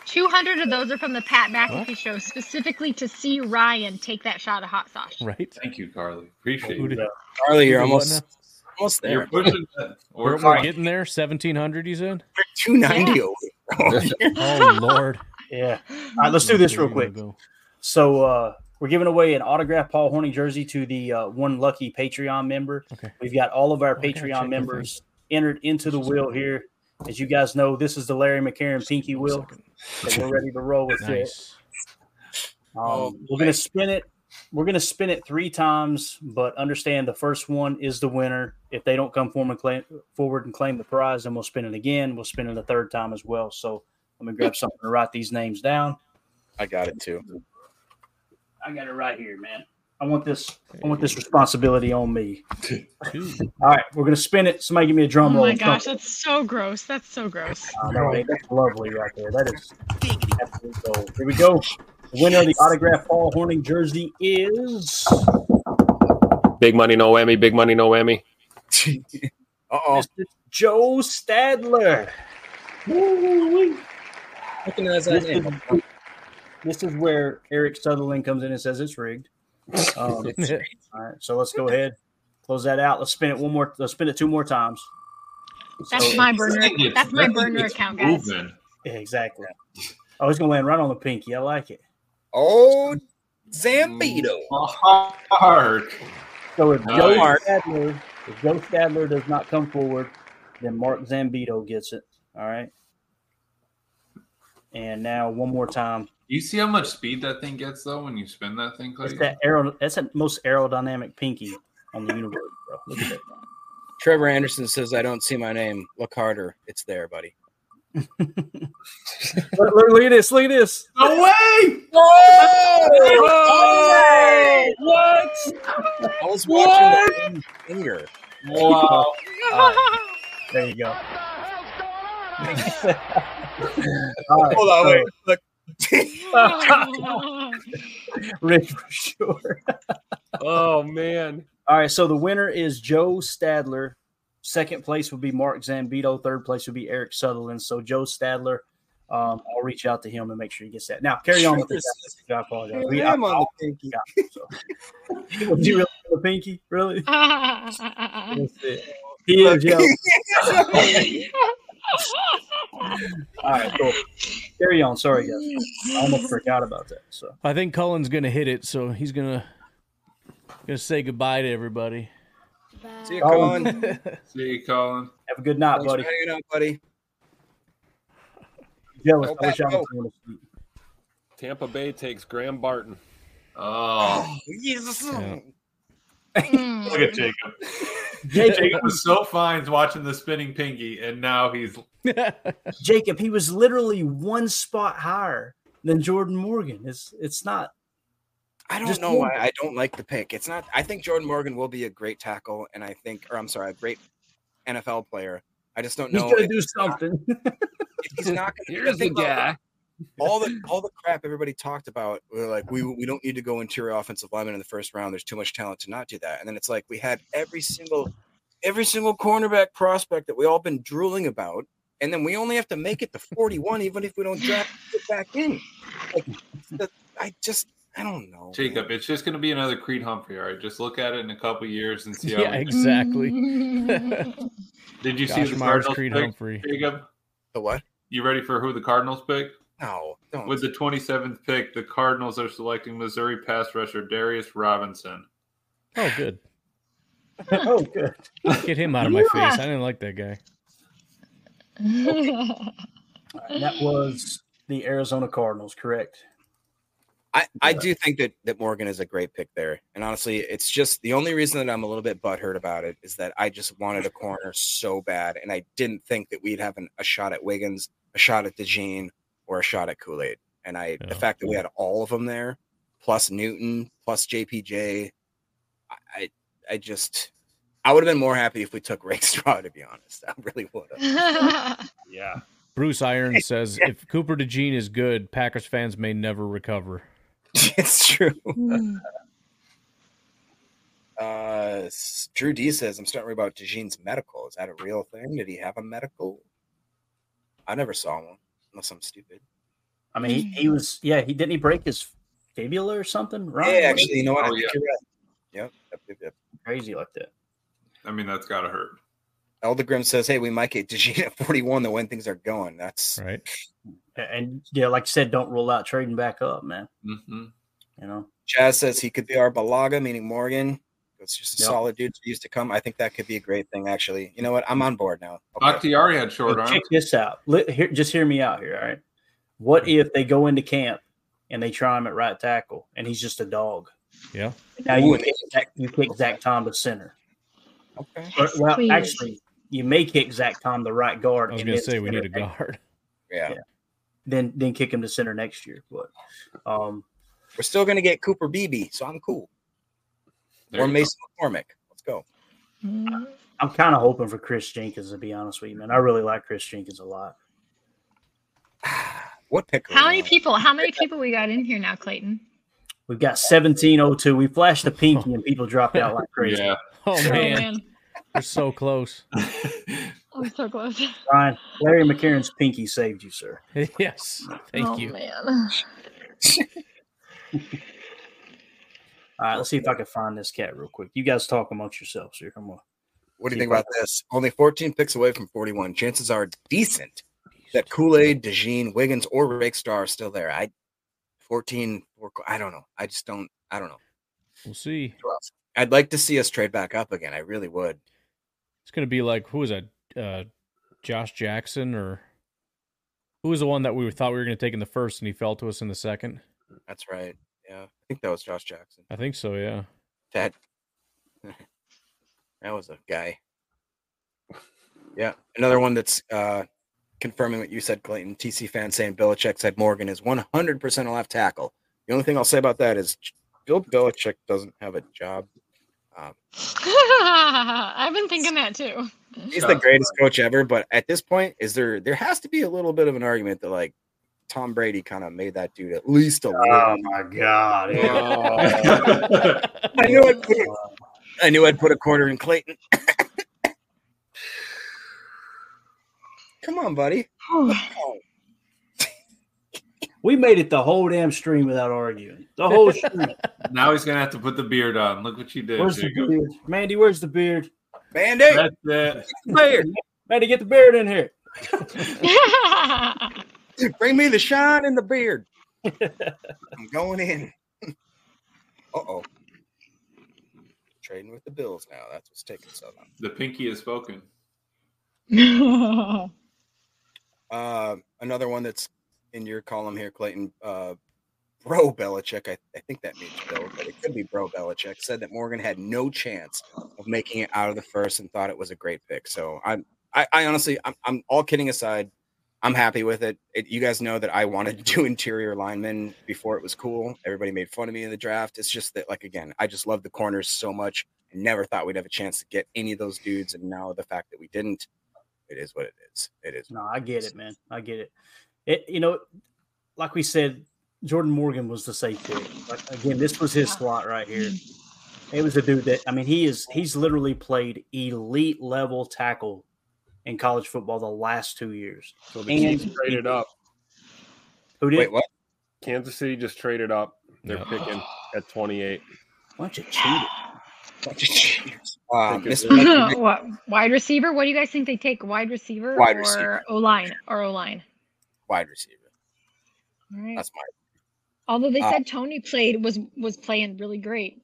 200 of those are from the Pat McAfee show, specifically to see Ryan take that shot of hot sauce. Right. Thank you, Carly. Appreciate it. Carly, you're almost there. You're pushing that. We're getting there. 1,700, you said? 290 over. Oh, Lord. Yeah. All right, let's do this real quick. So we're giving away an autographed Paul Hornung jersey to the one lucky Patreon member. Okay. We've got all of our Patreon members entered into the wheel here. As you guys know, this is the Larry McCarron Pinky wheel. So we're ready to roll with it. We're going to spin it. We're going to spin it 3 times, but understand the first one is the winner. If they don't come forward and claim the prize, then we'll spin it again. We'll spin it a 3rd time as well. So let me grab something to write these names down. I got it too. I got it right here, man. I want this responsibility on me. All right, we're gonna spin it. Somebody give me a drum roll. Oh my gosh, that's so gross. That's so gross. That's lovely right there. That is absolute gold. Here we go. The winner of the autographed Paul Hornung jersey is Big money, no whammy. Big money, no whammy. Mr. Joe Stadler. Recognize that name. This is where Eric Sutherland comes in and says it's rigged. All right, so let's go ahead, close that out. Let's spin it one more. Let's spin it 2 more times. That's my burner. That's my burner account, guys. Yeah, exactly. Oh, it's gonna land right on the pinky. I like it. Oh, Zambito. Hard. So if Joe Stadler does not come forward, then Mark Zambito gets it. All right. And now one more time. You see how much speed that thing gets though when you spin that thing, Clay? That's the most aerodynamic pinky on the universe, bro. Look at that. Trevor Anderson says, "I don't see my name. Look harder. It's there, buddy." look at this. Look at this. No way! Whoa! What? I was watching the finger. Wow. There you go. Hold on, wait. Look. Rich for sure. Oh, man. All right, so the winner is Joe Stadler. 2nd place would be Mark Zambito. 3rd place would be Eric Sutherland. So Joe Stadler, I'll reach out to him and make sure he gets that. Now, carry on with this. I apologize. I'm on the pinky. Was he really on the pinky? Really? He is, yo. All right, cool. Carry on. Sorry, guys. I almost forgot about that. So I think Cullen's gonna hit it, so he's gonna say goodbye to everybody. Bye. See you, Colin. See you, Colin. Have a good night, Thanks buddy. for hanging out, buddy. Jealous. Go I wish Pat, I go. was going to sleep. Tampa Bay takes Graham Barton. Oh, Jesus. Yeah. look at Jacob. Jacob was so fine watching the spinning pinky, and now he's Jacob, he was literally 1 spot higher than Jordan Morgan. It's not. I don't know why I don't like the pick. It's not. I think Jordan Morgan will be a great tackle, and a great NFL player. I just don't know. He's going to do something. He's not going to. Here's the guy. All the crap everybody talked about, we're like, we don't need to go interior offensive lineman in the 1st round. There's too much talent to not do that. And then it's like we had every single cornerback prospect that we all been drooling about, and then we only have to make it to 41, even if we don't draft it back in. Like, I don't know. Jacob, it's just going to be another Creed Humphrey. All right, just look at it in a couple years and see how. Yeah, exactly. Did you Josh see the Myers, Cardinals Creed pick, Humphrey. Jacob? The what? You ready for who the Cardinals pick? No, don't. With the 27th pick, the Cardinals are selecting Missouri pass rusher Darius Robinson. Oh, good. Oh, good. Get him out of my face. I didn't like that guy. That was the Arizona Cardinals, correct? I do think that Morgan is a great pick there. And honestly, it's just the only reason that I'm a little bit butthurt about it is that I just wanted a corner so bad. And I didn't think that we'd have a shot at Wiggins, a shot at DeJean, or a shot at Kool-Aid. And the fact that we had all of them there, plus Newton, plus JPJ, I would have been more happy if we took Rakestraw, to be honest. I really would have. Yeah. Bruce Irons says, if Cooper DeJean is good, Packers fans may never recover. It's true. Drew D says, I'm starting to worry about DeJean's medical. Is that a real thing? Did he have a medical? I never saw one, unless I'm stupid. I mean, he was, he didn't he break his fibula or something, right? Yeah, actually, you know what? I think you're right. Yep. Crazy like that. I mean, that's got to hurt. Eldegrim says, hey, we might get DeJean at 41 the way things are going. That's right. And like you said, don't rule out trading back up, man. Mm-hmm. You know, Chaz says he could be our Balaga, meaning Morgan. It's just a solid dude who used to come. I think that could be a great thing, actually. You know what? I'm on board now. Bakhtiari had short arms. Check this out. Just hear me out here, all right? What if they go into camp and they try him at right tackle and he's just a dog? Yeah. Now you kick Zach Tom to center. Okay. Well, actually, you may kick Zach Tom to right guard. I was going to say we need a guard. Yeah. Then kick him to center next year. But we're still going to get Cooper Beebe, so I'm cool. Or Mason McCormick. Let's go. I'm kind of hoping for Chris Jenkins, to be honest with you, man. I really like Chris Jenkins a lot. What pick? How many people we got in here now, Clayton? We've got 1702. We flashed the pinky and people dropped out like crazy. Yeah. Oh, man. We're so close. I'm so close. Ryan, Larry McCarron's pinky saved you, sir. Yes. Thank you. Man. All right, let's see if I can find this cat real quick. You guys talk amongst yourselves here. Come on. What do you think about this? Only 14 picks away from 41. Chances are decent that Kool-Aid, DeJean, Wiggins, or Rakestar are still there. I don't know. I don't know. We'll see. I'd like to see us trade back up again. I really would. It's going to be like, who was that? Josh Jackson, or who was the one that we thought we were going to take in the first and he fell to us in the second? That's right. Yeah. I think that was Josh Jackson. I think so, yeah. That was a guy. Yeah. Another one that's confirming what you said, Clayton. TC fan saying Belichick said Morgan is 100% a left tackle. The only thing I'll say about that is Bill Belichick doesn't have a job. I've been thinking that too. He's the greatest coach ever, but at this point, there has to be a little bit of an argument that like Tom Brady kind of made that dude at least a little. Oh my God! I knew I'd put a quarter in Clayton. Come on, buddy. We made it the whole damn stream without arguing. The whole stream. Now he's gonna have to put the beard on. Look what you did. Where's the beard? Mandy, where's the beard? Mandy! That's it. Beard. Mandy, get the beard in here. Bring me the shine and the beard. I'm going in. Uh-oh. Trading with the Bills now. That's what's taking so long. The pinky has spoken. Another one that's in your column here, Clayton. Bro Belichick, I think that means Bill, but it could be Bro Belichick, said that Morgan had no chance of making it out of the first and thought it was a great pick. So I honestly, I'm all kidding aside, I'm happy with it. You guys know that I wanted to do interior linemen before it was cool. Everybody made fun of me in the draft. It's just that, like, again, I just love the corners so much. I never thought we'd have a chance to get any of those dudes, and now the fact that we didn't, it is what it is. It is. No, I get it, man. I get it. Like we said, Jordan Morgan was the safe pick. But again, this was his slot right here. It was a dude that, I mean, he's literally played elite level tackle in college football the last 2 years. So the Chiefs traded up. Who did? Wait, what? Kansas City just traded up. They're picking at 28. Bunch of cheaters. What, wide receiver? What do you guys think they take? Wide receiver or O-line? Wide receiver. All right. That's my. Although they said Tony was playing really great.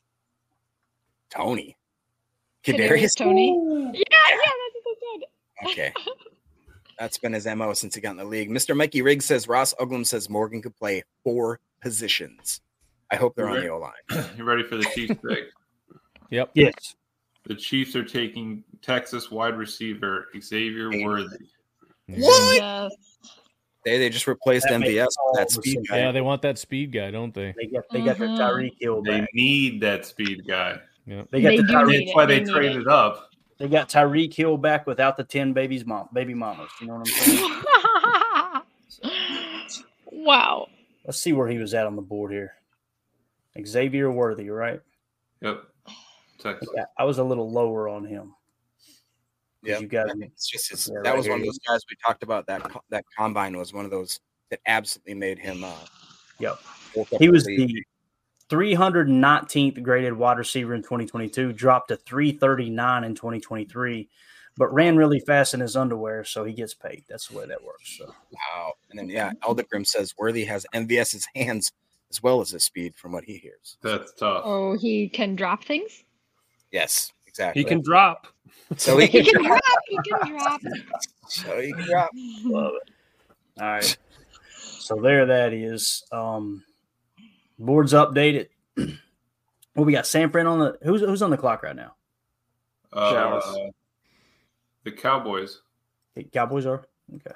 Tony. Kadarius Tony. Yeah, that's what they said. Okay. That's been his MO since he got in the league. Mr. Mikey Riggs says Ross Uglum says Morgan could play 4 positions. I hope they're on the O-line. You ready for the Chiefs pick? Yep. Yes. The Chiefs are taking Texas wide receiver Xavier Worthy. What? Yes. They just replaced MVS with that speed guy. Yeah, they want that speed guy, don't they? They got the Tyreek Hill back. They need that speed guy. Yeah. They got That's why they traded up. They got Tyreek Hill back without the 10 baby mamas. You know what I'm saying? Wow. Let's see where he was at on the board here. Xavier Worthy, right? Yep. Texas. Yeah, I was a little lower on him. Yeah, you guys. it's just that was one of those guys we talked about. That combine was one of those that absolutely made him. Yep. He was the 319th graded wide receiver in 2022, dropped to 339 in 2023, but ran really fast in his underwear, so he gets paid. That's the way that works. So. Wow. And then, Eldegrim says Worthy has MVS's hands as well as his speed from what he hears. That's tough. Oh, he can drop things? Yes, exactly. He can drop. So he can drop. He can drop. So he can drop. Love it. All right. So there that is. Board's updated. Well, we got San Fran on the who's on the clock right now? The Cowboys. The Cowboys are? Okay.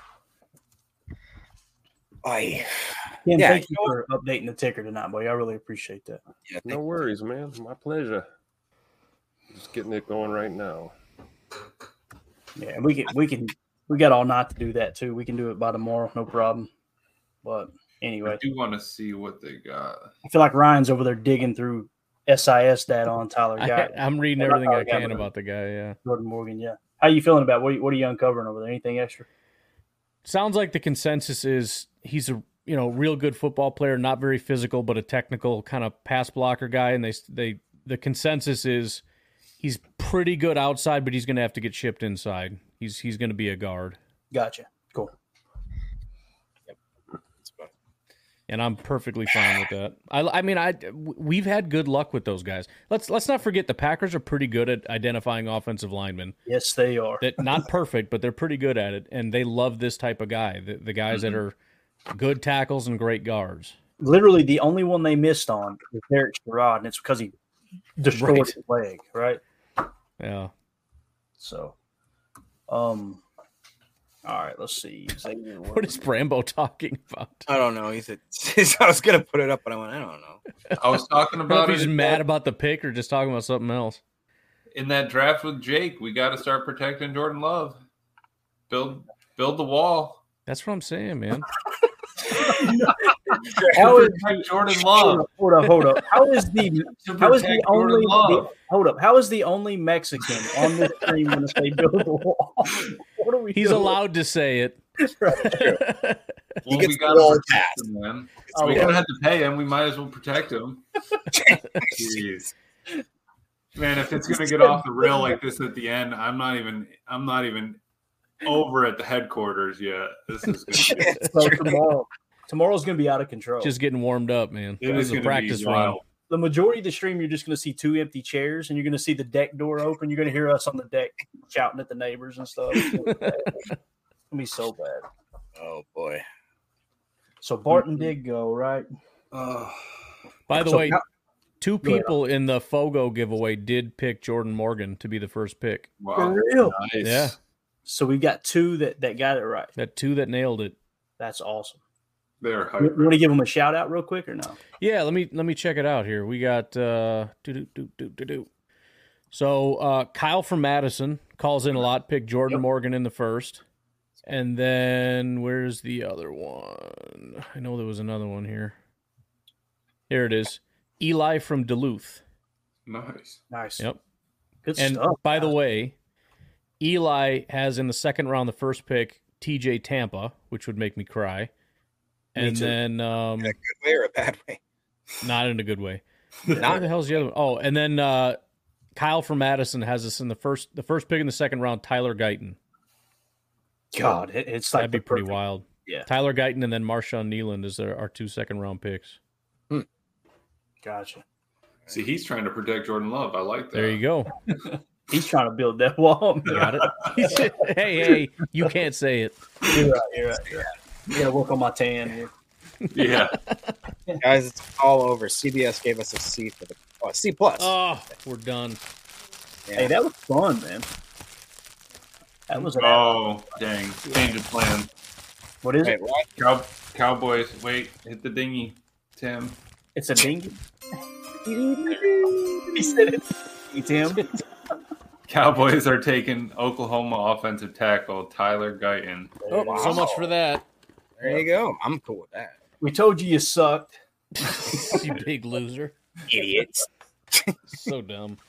Yeah, thank you for updating the ticker tonight, boy. I really appreciate that. Yeah, No worries, man. My pleasure. Just getting it going right now. Yeah, and we got all night to do that too. We can do it by tomorrow, no problem. But anyway, I do want to see what they got. I feel like Ryan's over there digging through SIS data on Tyler Guyton. I'm reading everything I can about the guy. Yeah, Jordan Morgan. Yeah, how you feeling about what are you uncovering over there? Anything extra? Sounds like the consensus is he's a real good football player, not very physical, but a technical kind of pass blocker guy. And the consensus is he's pretty good outside, but he's going to have to get shipped inside. He's going to be a guard. Gotcha. Cool. And I'm perfectly fine with that. I mean, we've had good luck with those guys. Let's not forget the Packers are pretty good at identifying offensive linemen. Yes, they are. That not perfect, but they're pretty good at it, and they love this type of guy. The guys that are good tackles and great guards. Literally, the only one they missed on was Derek Sherrod, and it's because he destroyed his leg, right? Yeah. So, all right, let's see. What is Brambo talking about? I don't know. He said I was gonna put it up, but I went, I don't know. I was talking about He's mad about the pick or just talking about something else. In that draft with Jake, we got to start protecting Jordan Love. Build the wall. That's what I'm saying, man. How is Jordan Love? Hold up. How is the only Mexican on this team going to say build the wall? What are we He's doing? allowed to say it. Well, we got to protect him, man. We're going to have to pay him. We might as well protect him. Jeez. Man, if it's going to get off the rail like this at the end, I'm not even over at the headquarters yet. This is going to so tomorrow's going to be out of control. Just getting warmed up, man. It is a practice run. The majority of the stream, you're just going to see two empty chairs, and you're going to see the deck door open. You're going to hear us on the deck shouting at the neighbors and stuff. It's going to be so bad. Oh, boy. So Barton did go, right? By the way, two people in the Fogo giveaway did pick Jordan Morgan to be the first pick. Wow. For real? Nice. Yeah. So we got two that got it right. Two that nailed it. That's awesome. They're hyper. You want to give them a shout out real quick or no? Yeah, let me check it out here. We got So Kyle from Madison calls in a lot, picked Jordan Morgan in the first. And then where's the other one? I know there was another one here. Here it is. Eli from Duluth. Nice. Yep. Good and stuff. By the way, Eli has in the second round the first pick, TJ Tampa, which would make me cry. And then in a good way or a bad way? Not in a good way. Where the hell's the other one? Oh, and then Kyle from Madison has us in the first pick in the second round, Tyler Guyton. God, it's like that'd be pretty wild. Yeah. Tyler Guyton and then Marshawn Nealand is our 2 second round picks. Gotcha. See, he's trying to protect Jordan Love. I like that. There you go. He's trying to build that wall. Got it. Hey, you can't say it. You're right. You gotta work on my tan here. Yeah. Guys, it's all over. CBS gave us a C for C+. Oh, we're done. Yeah. Hey, that was fun, man. That was dang. Change of plan. What is it? Cowboys. Wait, hit the dinghy, Tim. It's a dinghy. He said it. Tim. Cowboys are taking Oklahoma offensive tackle Tyler Guyton. Oh, so much for that. There you go. I'm cool with that. We told you sucked. You big loser. Idiots. So dumb.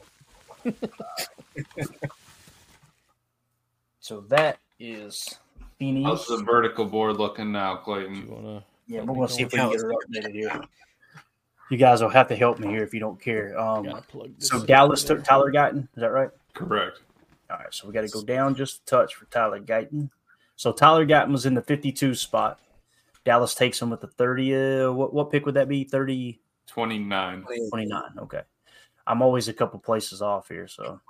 So that is Phoenix. How's the vertical board looking now, Clayton? Yeah, we're gonna see if we can get her updated here. You guys will have to help me here if you don't care. So Dallas took Tyler Guyton. Is that right? Correct. All right, so we got to go down just a touch for Tyler Guyton. So Tyler Guyton was in the 52 spot. Dallas takes him with the 30. What pick would that be? 30? 29. 29. Okay. I'm always a couple places off here. So,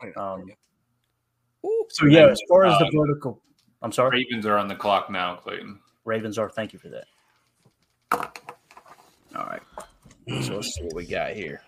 so yeah, as far as the vertical, I'm sorry. Ravens are on the clock now, Clayton. Ravens are. Thank you for that. All right. So let's see what we got here.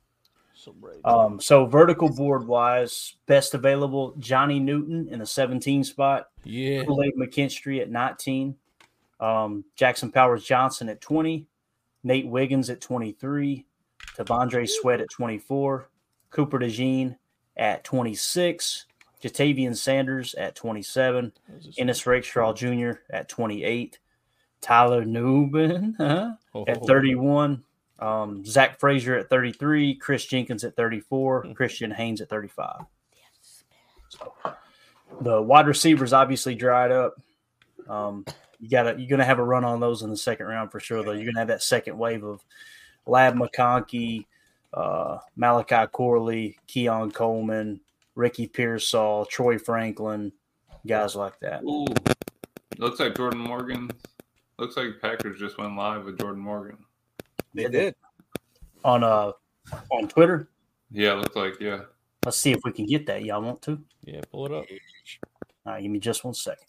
So vertical board wise, best available Johnny Newton in the 17 spot. Yeah. Kool-Aid McKinstry at 19. Jackson Powers Johnson at 20. Nate Wiggins at 23. Tavondre Sweat at 24. Cooper DeJean at 26. Jatavian Sanders at 27. Ennis Rakestraw Jr. at 28. Tyler Nubin at 31. Zach Frazier at 33. Chris Jenkins at 34. Christian Haynes at 35. So, the wide receivers obviously dried up. You're gonna have a run on those in the second round for sure. Though you're gonna have that second wave of Lab McConkey, Malachi Corley, Keon Coleman, Ricky Pearsall, Troy Franklin, guys like that. Ooh, looks like Jordan Morgan. Looks like Packers just went live with Jordan Morgan. They did on Twitter. Yeah, looks like yeah. Let's see if we can get that. Y'all want to? Yeah, pull it up. All right, give me just 1 second.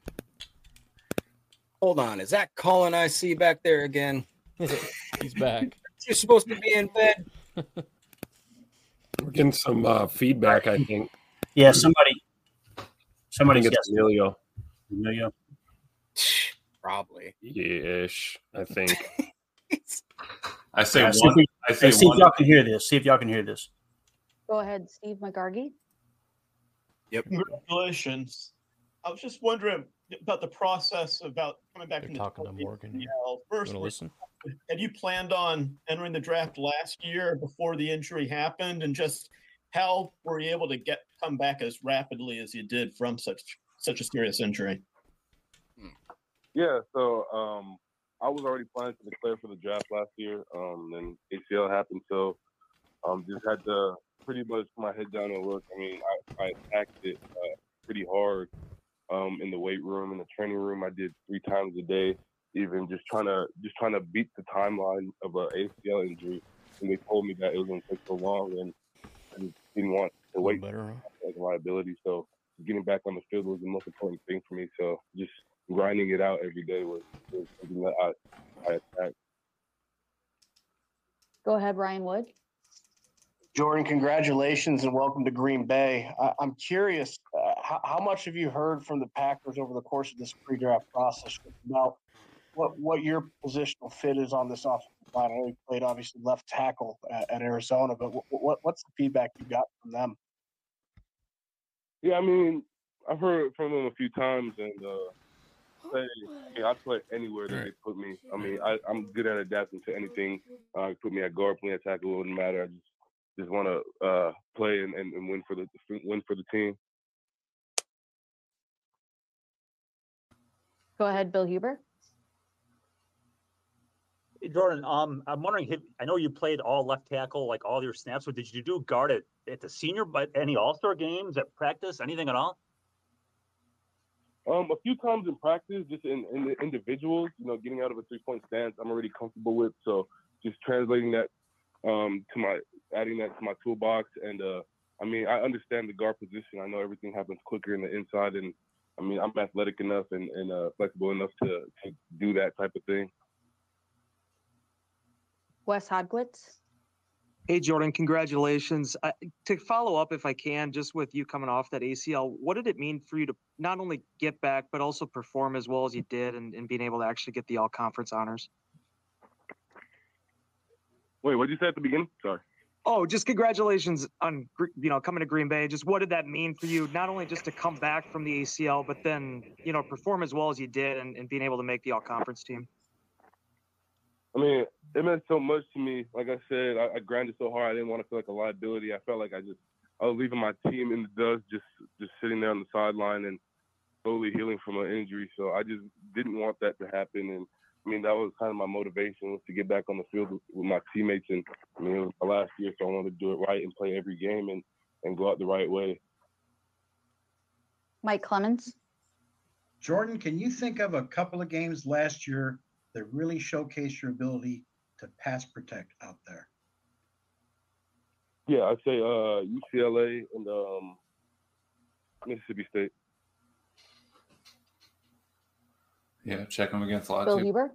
Hold on. Is that Colin I see back there again? He's back. You're supposed to be in bed. We're getting some feedback, I think. Yeah, somebody's got Emilio. Emilio. Probably. Ish, I think. I say see one. if y'all can hear this. See if y'all can hear this. Go ahead, Steve McGargy. Yep. Congratulations. I was just wondering about the process about coming back into talking to Morgan. First, listen? had you planned on entering the draft last year before the injury happened, and just how were you able to come back as rapidly as you did from such a serious injury? Yeah, so I was already planning to declare for the draft last year. Then ACL happened, so just had to pretty much put my head down and work. I mean, I attacked it pretty hard in the weight room, in the training room. I did 3 times a day, even just trying to beat the timeline of an ACL injury. And they told me that it was going to take so long, and I just didn't want to wait as a liability. So getting back on the field was the most important thing for me. So just grinding it out every day was something that I attacked. Go ahead, Ryan Wood. Jordan, congratulations and welcome to Green Bay. I'm curious, how much have you heard from the Packers over the course of this pre-draft process about what your positional fit is on this offensive line? I know you played obviously left tackle at Arizona, but what's the feedback you got from them? Yeah, I mean, I've heard from them a few times, and I play anywhere that they put me. I mean, I'm good at adapting to anything. Put me at guard, put me at tackle, it wouldn't matter. I just want to play and win for the team. Go ahead, Bill Huber. Hey, Jordan, I'm wondering, I know you played all left tackle, like all your snaps, but did you do guard at the senior, but any all-star games, at practice, anything at all? A few times in practice, just in the individuals, getting out of a 3-point stance, I'm already comfortable with. So just translating that adding that to my toolbox. And I mean, I understand the guard position. I know everything happens quicker in the inside, and I mean, I'm athletic enough and flexible enough to do that type of thing. Wes Hodgwitz. Hey, Jordan, congratulations. To follow up, if I can, just with you coming off that ACL, what did it mean for you to not only get back, but also perform as well as you did and being able to actually get the all-conference honors? Wait, what did you say at the beginning? Sorry. Oh, just congratulations on, coming to Green Bay. Just what did that mean for you, not only just to come back from the ACL, but then, perform as well as you did and being able to make the all-conference team? I mean, it meant so much to me. Like I said, I grinded so hard. I didn't want to feel like a liability. I felt like I was leaving my team in the dust, just sitting there on the sideline. And slowly healing from an injury. So I just didn't want that to happen. And I mean, that was kind of my motivation, was to get back on the field with my teammates. And I mean, it was my last year, so I wanted to do it right and play every game and go out the right way. Mike Clemens. Jordan, can you think of a couple of games last year that really showcased your ability to pass protect out there? Yeah, I'd say UCLA and Mississippi State. Yeah, check them against a lot Bill too. Huber.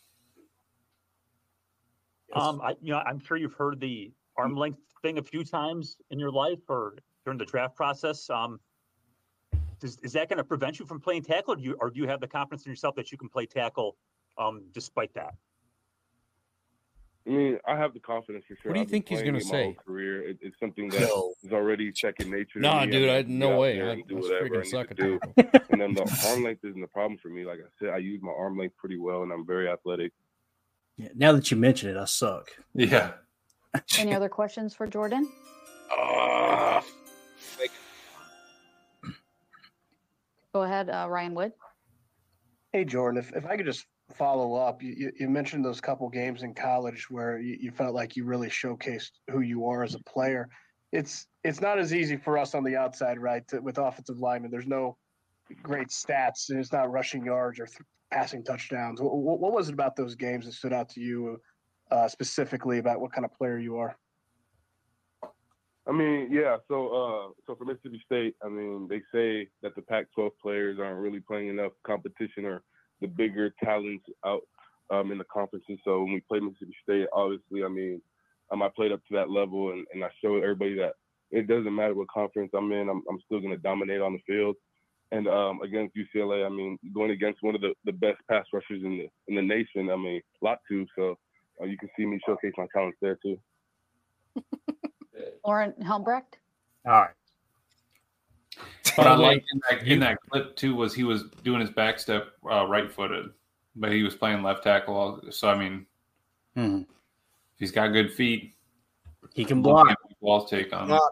I'm sure you've heard the arm length thing a few times in your life or during the draft process. Is that going to prevent you from playing tackle, or do you have the confidence in yourself that you can play tackle despite that? I mean, I have the confidence for sure. What do you think he's going to say? My whole career, it's something that is already second nature. No, to me. dude, no way. I I do whatever I freaking suck need at to do. tackle. And then the arm length isn't a problem for me. Like I said, I use my arm length pretty well, and I'm very athletic. Yeah, now that you mention it, I suck. Yeah. Any other questions for Jordan? Go ahead, Ryan Wood. Hey, Jordan, if I could just follow up, you mentioned those couple games in college where you felt like you really showcased who you are as a player. It's not as easy for us on the outside, right? With offensive linemen, there's no great stats, and it's not rushing yards or passing touchdowns. What was it about those games that stood out to you specifically about what kind of player you are? I mean, yeah. So for Mississippi State, I mean, they say that the Pac-12 players aren't really playing enough competition or the bigger talents out in the conferences. So when we played Mississippi State, obviously, I mean, I played up to that level, and I showed everybody that it doesn't matter what conference I'm in, I'm still going to dominate on the field. And against UCLA, I mean, going against one of the best pass rushers in the nation, I mean, Latu. So you can see me showcase my talents there too. Lauren Helmbrecht. All right. What I liked in that clip too was he was doing his back step right-footed, but he was playing left tackle. So I mean, if he's got good feet, he can block. Wall's take on him.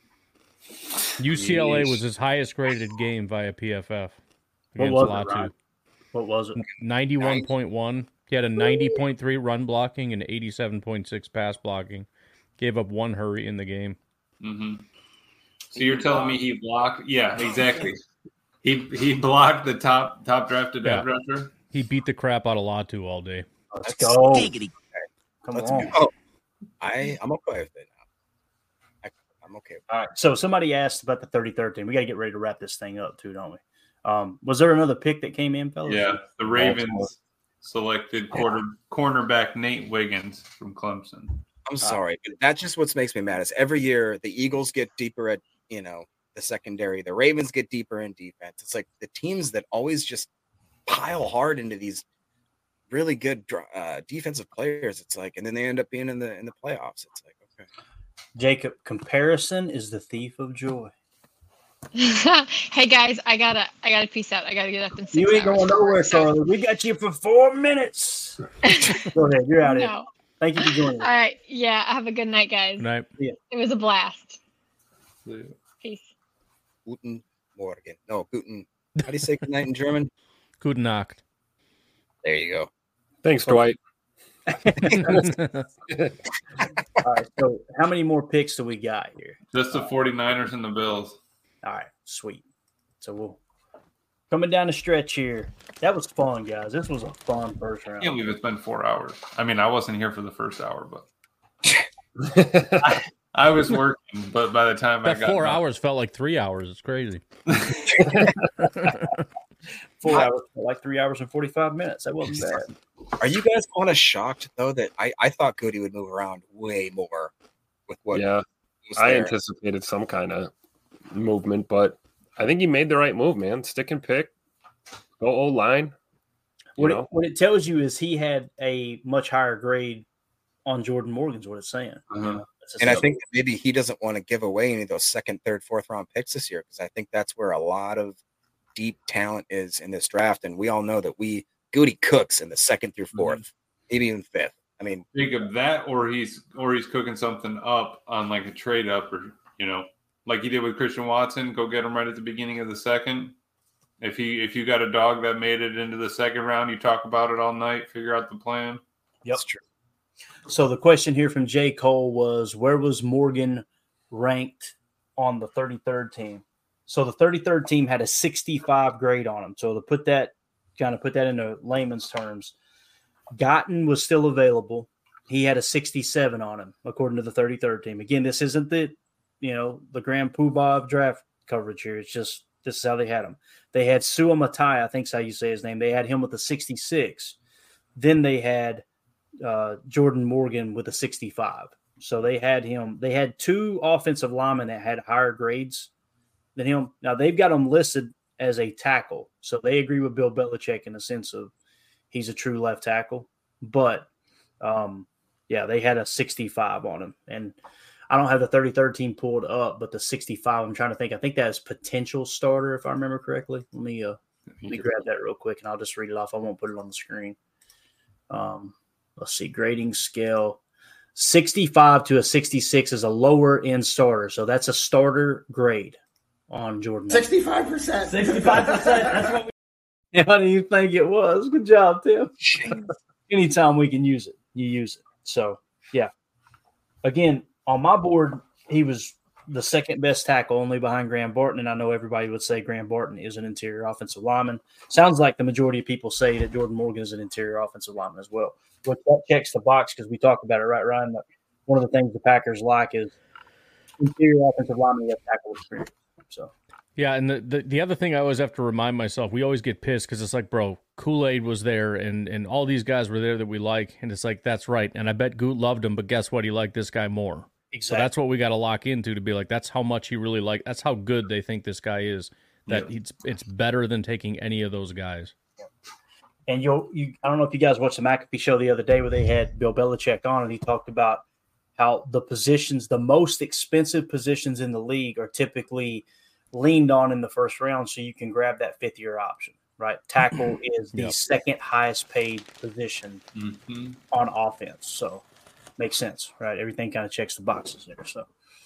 UCLA was his highest graded game via PFF What against was it, Latu. Ryan? What was it? 91.1. He had a 90.3 run blocking and 87.6 pass blocking. Gave up one hurry in the game. Mm-hmm. So you're telling me he blocked? Yeah, exactly. He blocked the top drafted edge rusher. He beat the crap out of Latu all day. Let's go. Come on. Go. I'm okay with it now. I'm okay. All right. So somebody asked about the 33rd team. We got to get ready to wrap this thing up too, don't we? Was there another pick that came in, fellas? Yeah, the Ravens selected cornerback Nate Wiggins from Clemson. I'm sorry, but that's just what makes me mad. Is every year the Eagles get deeper at the secondary, the Ravens get deeper in defense. It's like the teams that always just pile hard into these really good defensive players. It's like, and then they end up being in the playoffs. It's like, okay, Jacob, comparison is the thief of joy. Hey guys, I gotta peace out. I gotta get up in 6 You ain't hours going for nowhere, work, so- Charlie. We got you for 4 minutes. Go ahead. You're out of here. No. Thank you for joining All us. right. Yeah. Have a good night, guys. Good night. Yeah. It was a blast. Yeah. Peace. Guten Morgen. No, Guten. How do you say good night in German? Guten Nacht. There you go. Thanks, Dwight. All right. So how many more picks do we got here? Just the 49ers and the Bills. All right. Sweet. So we'll coming down the stretch here. That was fun, guys. This was a fun first round. I can't believe it's been 4 hours. I mean, I wasn't here for the first hour, but I was working. But by the time I That got 4 done- hours felt like 3 hours. It's crazy. 4 hours, like 3 hours and 45 minutes. That wasn't bad. Are you guys kind of shocked though that I thought Goody would move around way more with what? Yeah, was I there? anticipated some kind of movement, but I think he made the right move, man. Stick and pick, go O-line. What it tells you is he had a much higher grade on Jordan Morgan's what it's saying. And I think that maybe he doesn't want to give away any of those second, third, fourth round picks this year because I think that's where a lot of deep talent is in this draft. And we all know that Goody cooks in the second through fourth, maybe even fifth. I mean, think of that, or he's cooking something up on like a trade up, or like he did with Christian Watson. Go get him right at the beginning of the second. If you got a dog that made it into the second round, you talk about it all night, figure out the plan. Yep. That's true. So the question here from J. Cole was, where was Morgan ranked on the 33rd team? So the 33rd team had a 65 grade on him. So to put that into layman's terms, Gotten was still available. He had a 67 on him, according to the 33rd team. Again, this isn't the Grand Poobah draft coverage here. It's just this is how they had him. They had Sua Matai, I think is how you say his name. They had him with a 66. Then they had Jordan Morgan with a 65. So they had him. They had two offensive linemen that had higher grades than him. Now they've got him listed as a tackle. So they agree with Bill Belichick in the sense of he's a true left tackle. But they had a 65 on him. And I don't have the 33rd team pulled up, but the 65, I'm trying to think. I think that is potential starter, if I remember correctly. Let me grab that real quick, and I'll just read it off. I won't put it on the screen. Let's see, grading scale. 65 to a 66 is a lower end starter. So that's a starter grade on Jordan. 65%. 65%. That's what how do you think it was? Good job, Tim. Anytime we can use it, you use it. So, yeah. Again, on my board, he was the second best tackle, only behind Graham Barton. And I know everybody would say Graham Barton is an interior offensive lineman. Sounds like the majority of people say that Jordan Morgan is an interior offensive lineman as well. But that checks the box because we talked about it, right, Ryan? One of the things the Packers like is interior offensive lineman that tackle experience. So. Yeah, and the other thing I always have to remind myself, we always get pissed because it's like, bro, Kool-Aid was there and all these guys were there that we like, and it's like, that's right. And I bet Goot loved him, but guess what? He liked this guy more. Exactly. So that's what we got to lock into to be like, that's how much he really liked. That's how good they think this guy is. That it's better than taking any of those guys. And I don't know if you guys watched the McAfee show the other day where they had Bill Belichick on, and he talked about how the most expensive positions in the league are typically leaned on in the first round, so you can grab that fifth-year option, right? Tackle is the second highest paid position on offense, so makes sense, right? Everything kind of checks the boxes there. So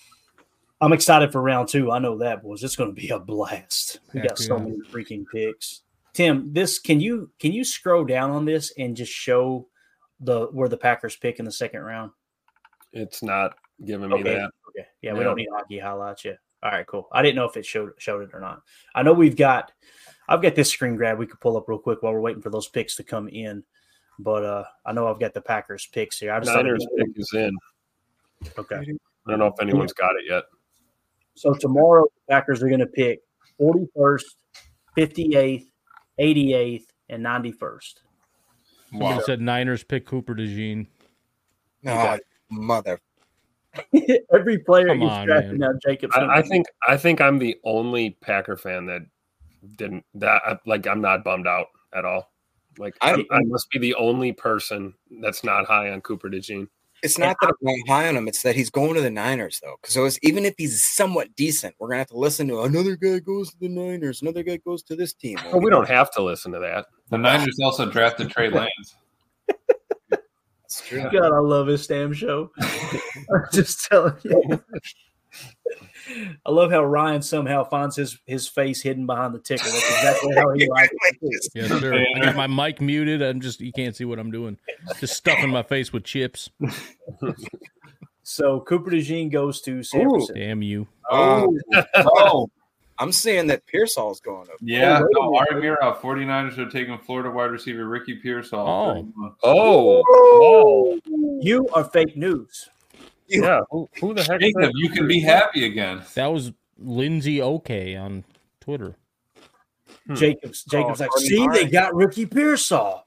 I'm excited for round 2. I know that, boys. It's going to be a blast. We got so many freaking picks. Tim, can you scroll down on this and just show where the Packers pick in the second round? It's not giving me that. Okay. Yeah, we don't need hockey highlights yet. All right, cool. I didn't know if it showed it or not. I know I've got this screen grab we could pull up real quick while we're waiting for those picks to come in. But I know I've got the Packers picks here. Niners pick is in. Okay. I don't know if anyone's got it yet. So tomorrow the Packers are going to pick 41st, 58th, 88th, and 91st. Somebody said Niners pick Cooper DeJean. No, mother. Every player gets drafted now, Jacob. I think I'm the only Packer fan that didn't. I'm not bummed out at all. Like I must be the only person that's not high on Cooper DeJean. It's not that I'm not high on him; it's that he's going to the Niners, though. Because even if he's somewhat decent, we're gonna have to listen to another guy goes to the Niners, another guy goes to this team. Well, we don't have to listen to that. The Niners also drafted Trey Lance. That's true. God, I love his damn show. I'm just telling you. I love how Ryan somehow finds his face hidden behind the ticker. That's exactly how he likes it. Yes, sir. I got my mic muted. You can't see what I'm doing. Just stuffing my face with chips. So Cooper DeJean goes to San Francisco. Damn you. Oh. I'm seeing that Pearsall is going up. Yeah, Aramira, 49ers are taking Florida wide receiver Ricky Pearsall. Oh. You are fake news. Yeah, who the heck? Jacob, you can be happy again. That was Lindsay OK on Twitter. Jacob's like, see, they got Ricky Pearsall.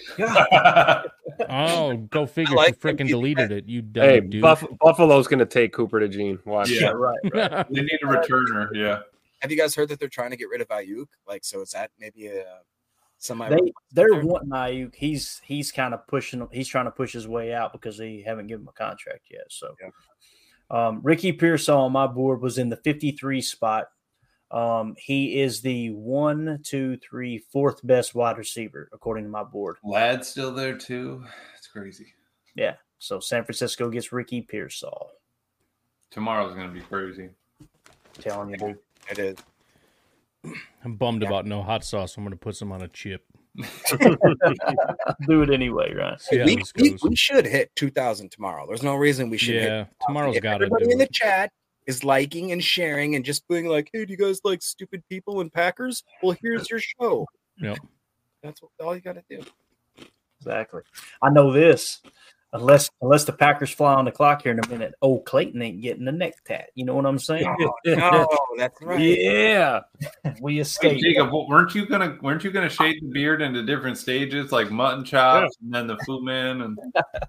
Oh, go figure. She freaking deleted it. You dumb dude. Buffalo's going to take Cooper DeJean. Watch. Yeah, right. They need a returner. Yeah. Have you guys heard that they're trying to get rid of Ayuk? So is that maybe they're wanting Ayuk. He's kind of pushing. He's trying to push his way out because they haven't given him a contract yet. So, Ricky Pearsall on my board was in the 53 spot. He is the 4th best wide receiver according to my board. Ladd's still there too. It's crazy. Yeah. So San Francisco gets Ricky Pearsall. Tomorrow's going to be crazy. I'm telling you, dude. It is. I'm bummed about no hot sauce. I'm going to put some on a chip. Do it anyway, right? See how we, this we, goes. we should hit 2,000 tomorrow. There's no reason we should. Yeah, hit tomorrow's If got to everybody do in the it. chat is liking and sharing and just being like, "Hey, do you guys like stupid people and Packers?" Well, here's your show. Yep. That's all you got to do. Exactly. I know this. Unless the Packers fly on the clock here in a minute, old Clayton ain't getting a neck tat. You know what I'm saying? No, that's right. Yeah. We Hey, escaped. Jacob, weren't you gonna shade the beard into different stages like mutton chops and then the Fu Man and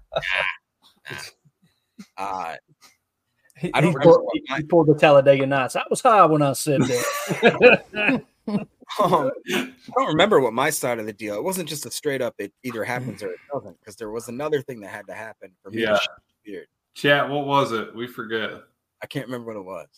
He, I don't he remember pulled, what he pulled the Talladega Nights. I was high when I said that. I don't remember what my side of the deal. It wasn't just a straight up it either happens or it doesn't, because there was another thing that had to happen for me. Yeah. To shave the beard. chat? What was it? We forget. I can't remember what it was.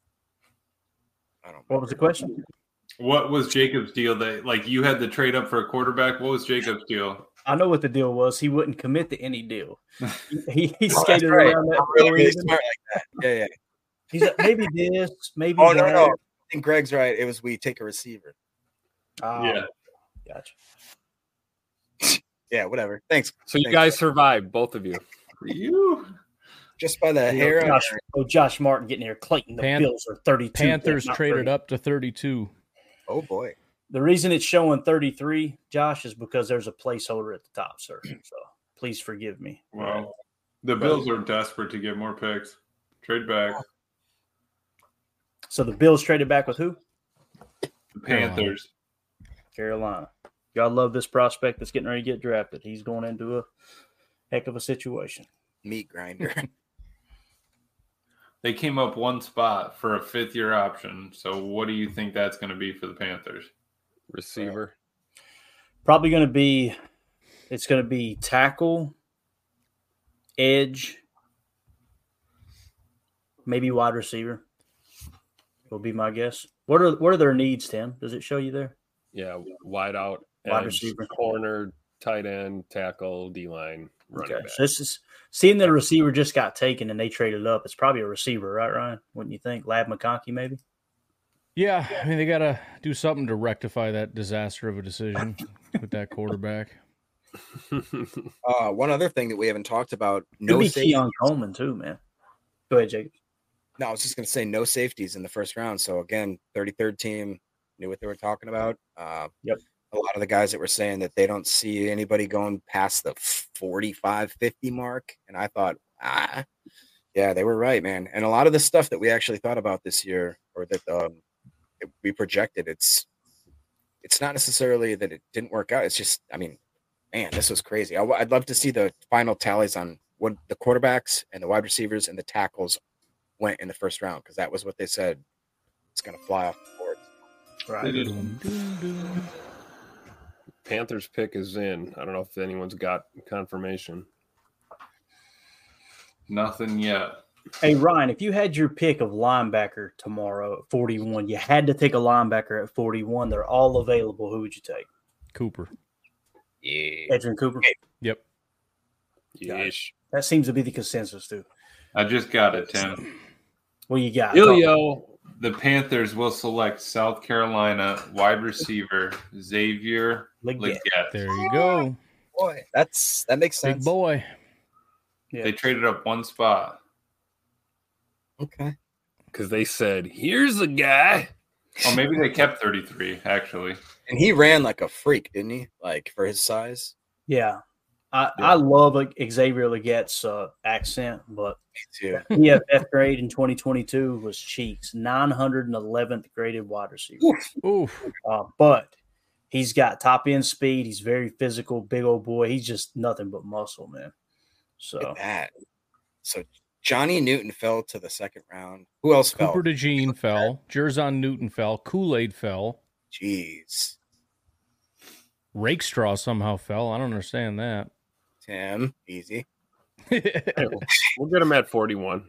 I don't. What was the question? What was Jacob's deal? That like you had to trade up for a quarterback. What was Jacob's deal? I know what the deal was. He wouldn't commit to any deal. He Oh, skated that's right. around that I'm really, for a really reason. smart like that. Yeah, yeah. He's like, maybe this, maybe Oh that. no. I think Greg's right. It was we take a receiver. Yeah. Gotcha. Yeah, whatever. Thanks. So you Thanks, guys Greg. survived, both of you. You. Just by the hair. Josh Martin getting here. Clayton, the Bills are 32. Panthers not traded 30. up to 32. Oh boy. The reason it's showing 33, Josh, is because there's a placeholder at the top, sir. So please forgive me. Well, the Bills are desperate to get more picks. Trade back. So the Bills traded back with who? The Panthers. Carolina. Y'all love this prospect that's getting ready to get drafted. He's going into a heck of a situation. Meat grinder. They came up one spot for a 5th-year option. So what do you think that's going to be for the Panthers? Receiver. Probably going to be – it's going to be tackle, edge, maybe wide receiver will be my guess. What are their needs, Tim? Does it show you there? Yeah, wide out, Wide edge, receiver. corner, tight end, tackle, D-line, running Okay. back. So this is seeing that a receiver just got taken and they traded up. It's probably a receiver, right, Ryan? Wouldn't you think? Lab McConkey, maybe? Yeah, I mean, they got to do something to rectify that disaster of a decision with that quarterback. One other thing that we haven't talked about. Could be safety. Keon Coleman, too, man. Go ahead, Jake. No, I was just going to say no safeties in the first round. So again, 33rd team knew what they were talking about. Yep. A lot of the guys that were saying that they don't see anybody going past the 45, 50 mark. And I thought, yeah, they were right, man. And a lot of the stuff that we actually thought about this year, or that we projected, it's not necessarily that it didn't work out. It's just, I mean, man, this was crazy. I'd love to see the final tallies on what the quarterbacks and the wide receivers and the tackles went in the first round, because that was what they said. It's going to fly off the board. Right. Panthers pick is in. I don't know if anyone's got confirmation. Nothing yet. Hey, Ryan, if you had your pick of linebacker tomorrow at 41, you had to take a linebacker at 41. They're all available. Who would you take? Cooper. Yeah. Adrian Cooper? Yep. Yeesh. That seems to be the consensus, too. I just got it, Tim. What you got? Ilio. The Panthers will select South Carolina wide receiver Xavier Legette. There you go. Boy, that makes sense. Big boy. Yeah. They traded up one spot. Okay. Because they said, here's a guy. Oh, maybe they kept 33, actually. And he ran like a freak, didn't he? Like for his size. Yeah. I love Xavier Legette's accent, but Me too. EFF grade in 2022 was Cheeks, 911th graded wide receiver. Oof. But he's got top end speed. He's very physical, big old boy. He's just nothing but muscle, man. Look So at that. So Johnny Newton fell to the second round. Who else fell? Cooper DeJean fell. Jerzon Newton fell. Kool-Aid fell. Jeez. Rakestraw somehow fell. I don't understand that. Tim, easy. We'll get him at 41.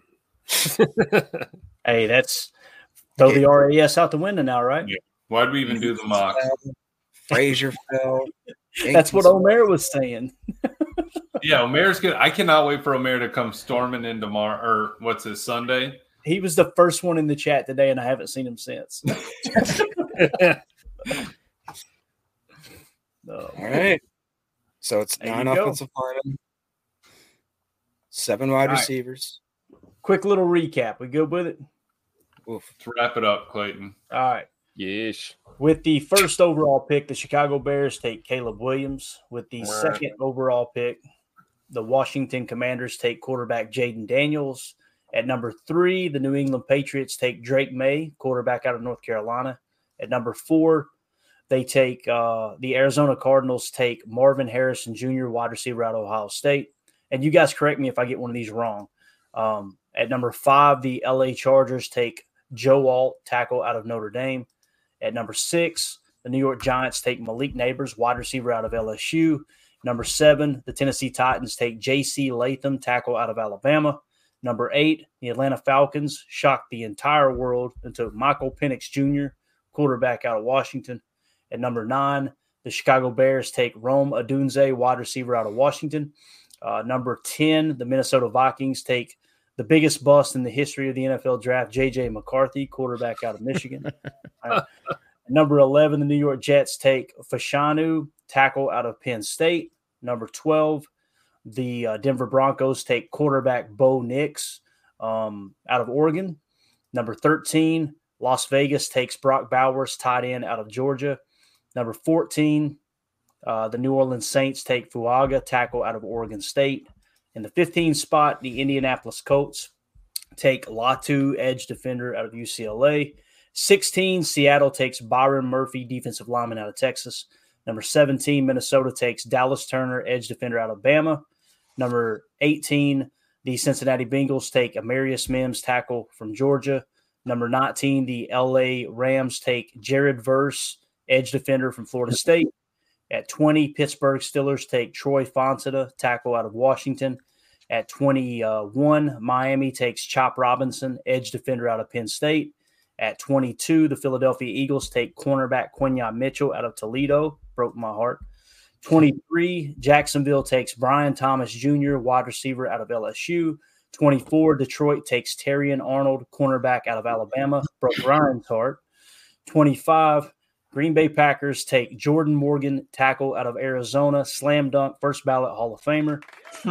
hey, that's throw the RAS out the window now, right? Yeah. Why'd we even do the mock? Frazier fell. That's what Omer was saying. Yeah, Omer's good. I cannot wait for Omer to come storming in tomorrow, or what's this, Sunday? He was the first one in the chat today, and I haven't seen him since. All right. So it's 9 offensive linemen, 7 wide receivers. Quick little recap. We good with it? Let's wrap it up, Clayton. All right. Yes. With the first overall pick, the Chicago Bears take Caleb Williams. With the second overall pick, the Washington Commanders take quarterback Jaden Daniels. At number 3, the New England Patriots take Drake May, quarterback out of North Carolina. At number 4, they take the Arizona Cardinals take Marvin Harrison Jr., wide receiver out of Ohio State. And you guys correct me if I get one of these wrong. At number 5, the LA Chargers take Joe Alt, tackle out of Notre Dame. At number 6, the New York Giants take Malik Neighbors, wide receiver out of LSU. Number 7, the Tennessee Titans take J.C. Latham, tackle out of Alabama. Number 8, the Atlanta Falcons shocked the entire world and took Michael Penix Jr., quarterback out of Washington. At number 9, the Chicago Bears take Rome Odunze, wide receiver out of Washington. Number 10, the Minnesota Vikings take the biggest bust in the history of the NFL draft, J.J. McCarthy, quarterback out of Michigan. Number 11, the New York Jets take Fashanu, tackle out of Penn State. Number 12, the Denver Broncos take quarterback Bo Nix out of Oregon. Number 13, Las Vegas takes Brock Bowers, tight end out of Georgia. Number 14, the New Orleans Saints take Fuaga, tackle out of Oregon State. In the 15th spot, the Indianapolis Colts take Latu, edge defender out of UCLA. 16, Seattle takes Byron Murphy, defensive lineman out of Texas. Number 17, Minnesota takes Dallas Turner, edge defender out of Bama. Number 18, the Cincinnati Bengals take Amarius Mims, tackle from Georgia. Number 19, the LA Rams take Jared Verse, edge defender from Florida State. At 20, Pittsburgh Steelers take Troy Fonseca, tackle out of Washington. At 21, Miami takes Chop Robinson, edge defender out of Penn State. At 22, the Philadelphia Eagles take cornerback Quinyon Mitchell out of Toledo. Broke my heart. 23, Jacksonville takes Brian Thomas Jr., wide receiver out of LSU. 24, Detroit takes Terrion Arnold, cornerback out of Alabama. Broke Ryan's heart. 25, Green Bay Packers take Jordan Morgan, tackle out of Arizona, slam dunk, first ballot Hall of Famer.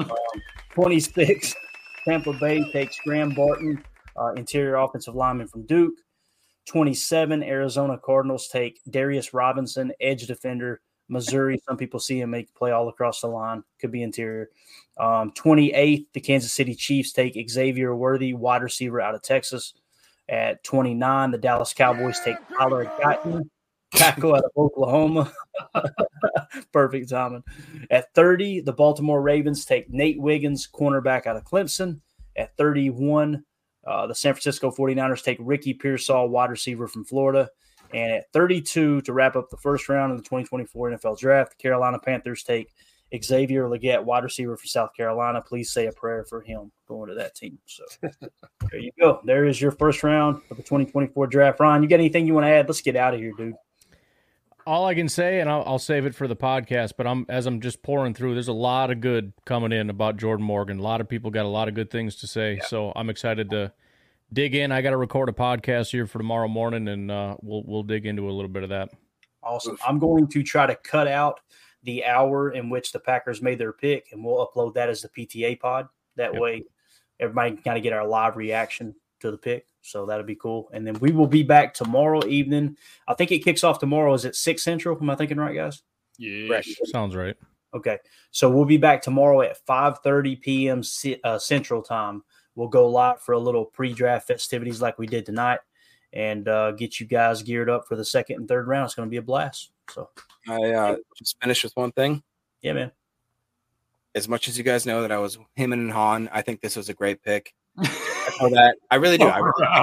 26, Tampa Bay takes Graham Barton, interior offensive lineman from Duke. 27, Arizona Cardinals take Darius Robinson, edge defender, Missouri. Some people see him make play all across the line. Could be interior. 28, the Kansas City Chiefs take Xavier Worthy, wide receiver out of Texas. At 29, the Dallas Cowboys take Tyler Guyton, tackle out of Oklahoma. Perfect timing. At 30, the Baltimore Ravens take Nate Wiggins, cornerback out of Clemson. At 31, the San Francisco 49ers take Ricky Pearsall, wide receiver from Florida. And at 32, to wrap up the first round of the 2024 NFL Draft, the Carolina Panthers take Xavier Legette, wide receiver for South Carolina. Please say a prayer for him going to that team. So there you go. There is your first round of the 2024 Draft. Ron, you got anything you want to add? Let's get out of here, dude. All I can say, and I'll save it for the podcast, but as I'm just pouring through, there's a lot of good coming in about Jordan Morgan. A lot of people got a lot of good things to say, so I'm excited to dig in. I got to record a podcast here for tomorrow morning, and we'll dig into a little bit of that. Awesome. I'm going to try to cut out the hour in which the Packers made their pick, and we'll upload that as the PTA pod. That way everybody can kind of get our live reaction to the pick. So that'll be cool. And then we will be back tomorrow evening. I think it kicks off tomorrow. Is it 6 Central? Am I thinking right, guys? Yeah, right. Sounds right. Okay. So we'll be back tomorrow at 5:30 p.m. Central time. We'll go live for a little pre-draft festivities like we did tonight and get you guys geared up for the second and third round. It's going to be a blast. So I just finished with one thing. Yeah, man. As much as you guys know that I was him and Han, I think this was a great pick. I know that. I really do.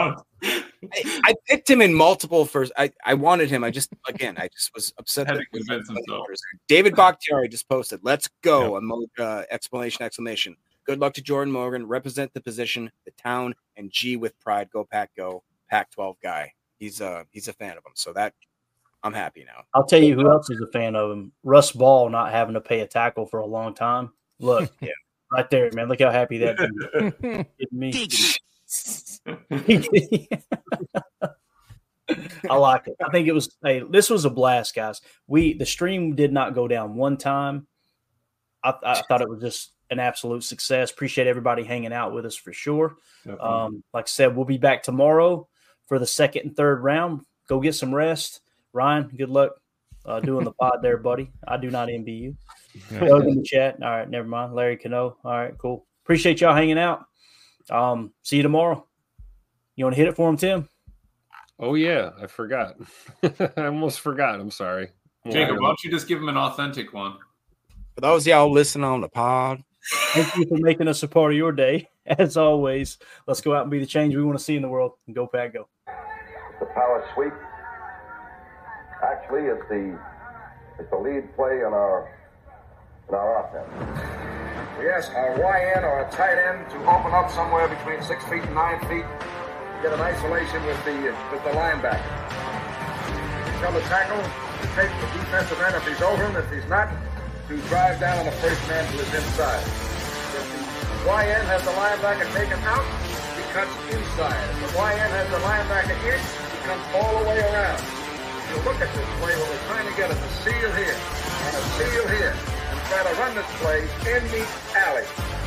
I picked him in multiple first. I wanted him. I just was upset. Had to convince himself. David Bakhtiari just posted, "Let's go!" Exclamation. Good luck to Jordan Morgan. Represent the position, the town, and G with pride. Go Pack, go Pac-12 guy. He's a fan of him, so that I'm happy now. I'll tell you who else is a fan of him. Russ Ball not having to pay a tackle for a long time. Look, right there, man. Look how happy that is. Me. I like it. I think it was. Hey, this was a blast, guys. The stream did not go down one time. I thought it was just an absolute success. Appreciate everybody hanging out with us for sure. Like I said, we'll be back tomorrow for the second and third round. Go get some rest. Ryan, good luck doing the pod there, buddy. I do not envy you. Doug in the chat. All right, never mind. Larry Cano. All right, cool. Appreciate y'all hanging out. See you tomorrow. You want to hit it for him, Tim? Oh, yeah. I forgot. I almost forgot. I'm sorry. Jacob, why don't you just give him an authentic one? For those of y'all listening on the pod, thank you for making us a part of your day. As always, let's go out and be the change we want to see in the world. And go, Pack, go. The power sweep. Actually, it's the lead play in our offense. Yes, our YN or a tight end to open up somewhere between 6 feet and 9 feet. Get an isolation with the linebacker. Tell the tackle to take the defensive end if he's over him. If he's not, to drive down on the first man to his inside. If the YN has the linebacker taken out, he cuts inside. If the YN has the linebacker in, he comes all the way around. You look at this play where we're trying to get a seal here and a seal here and try to run this play in the alley.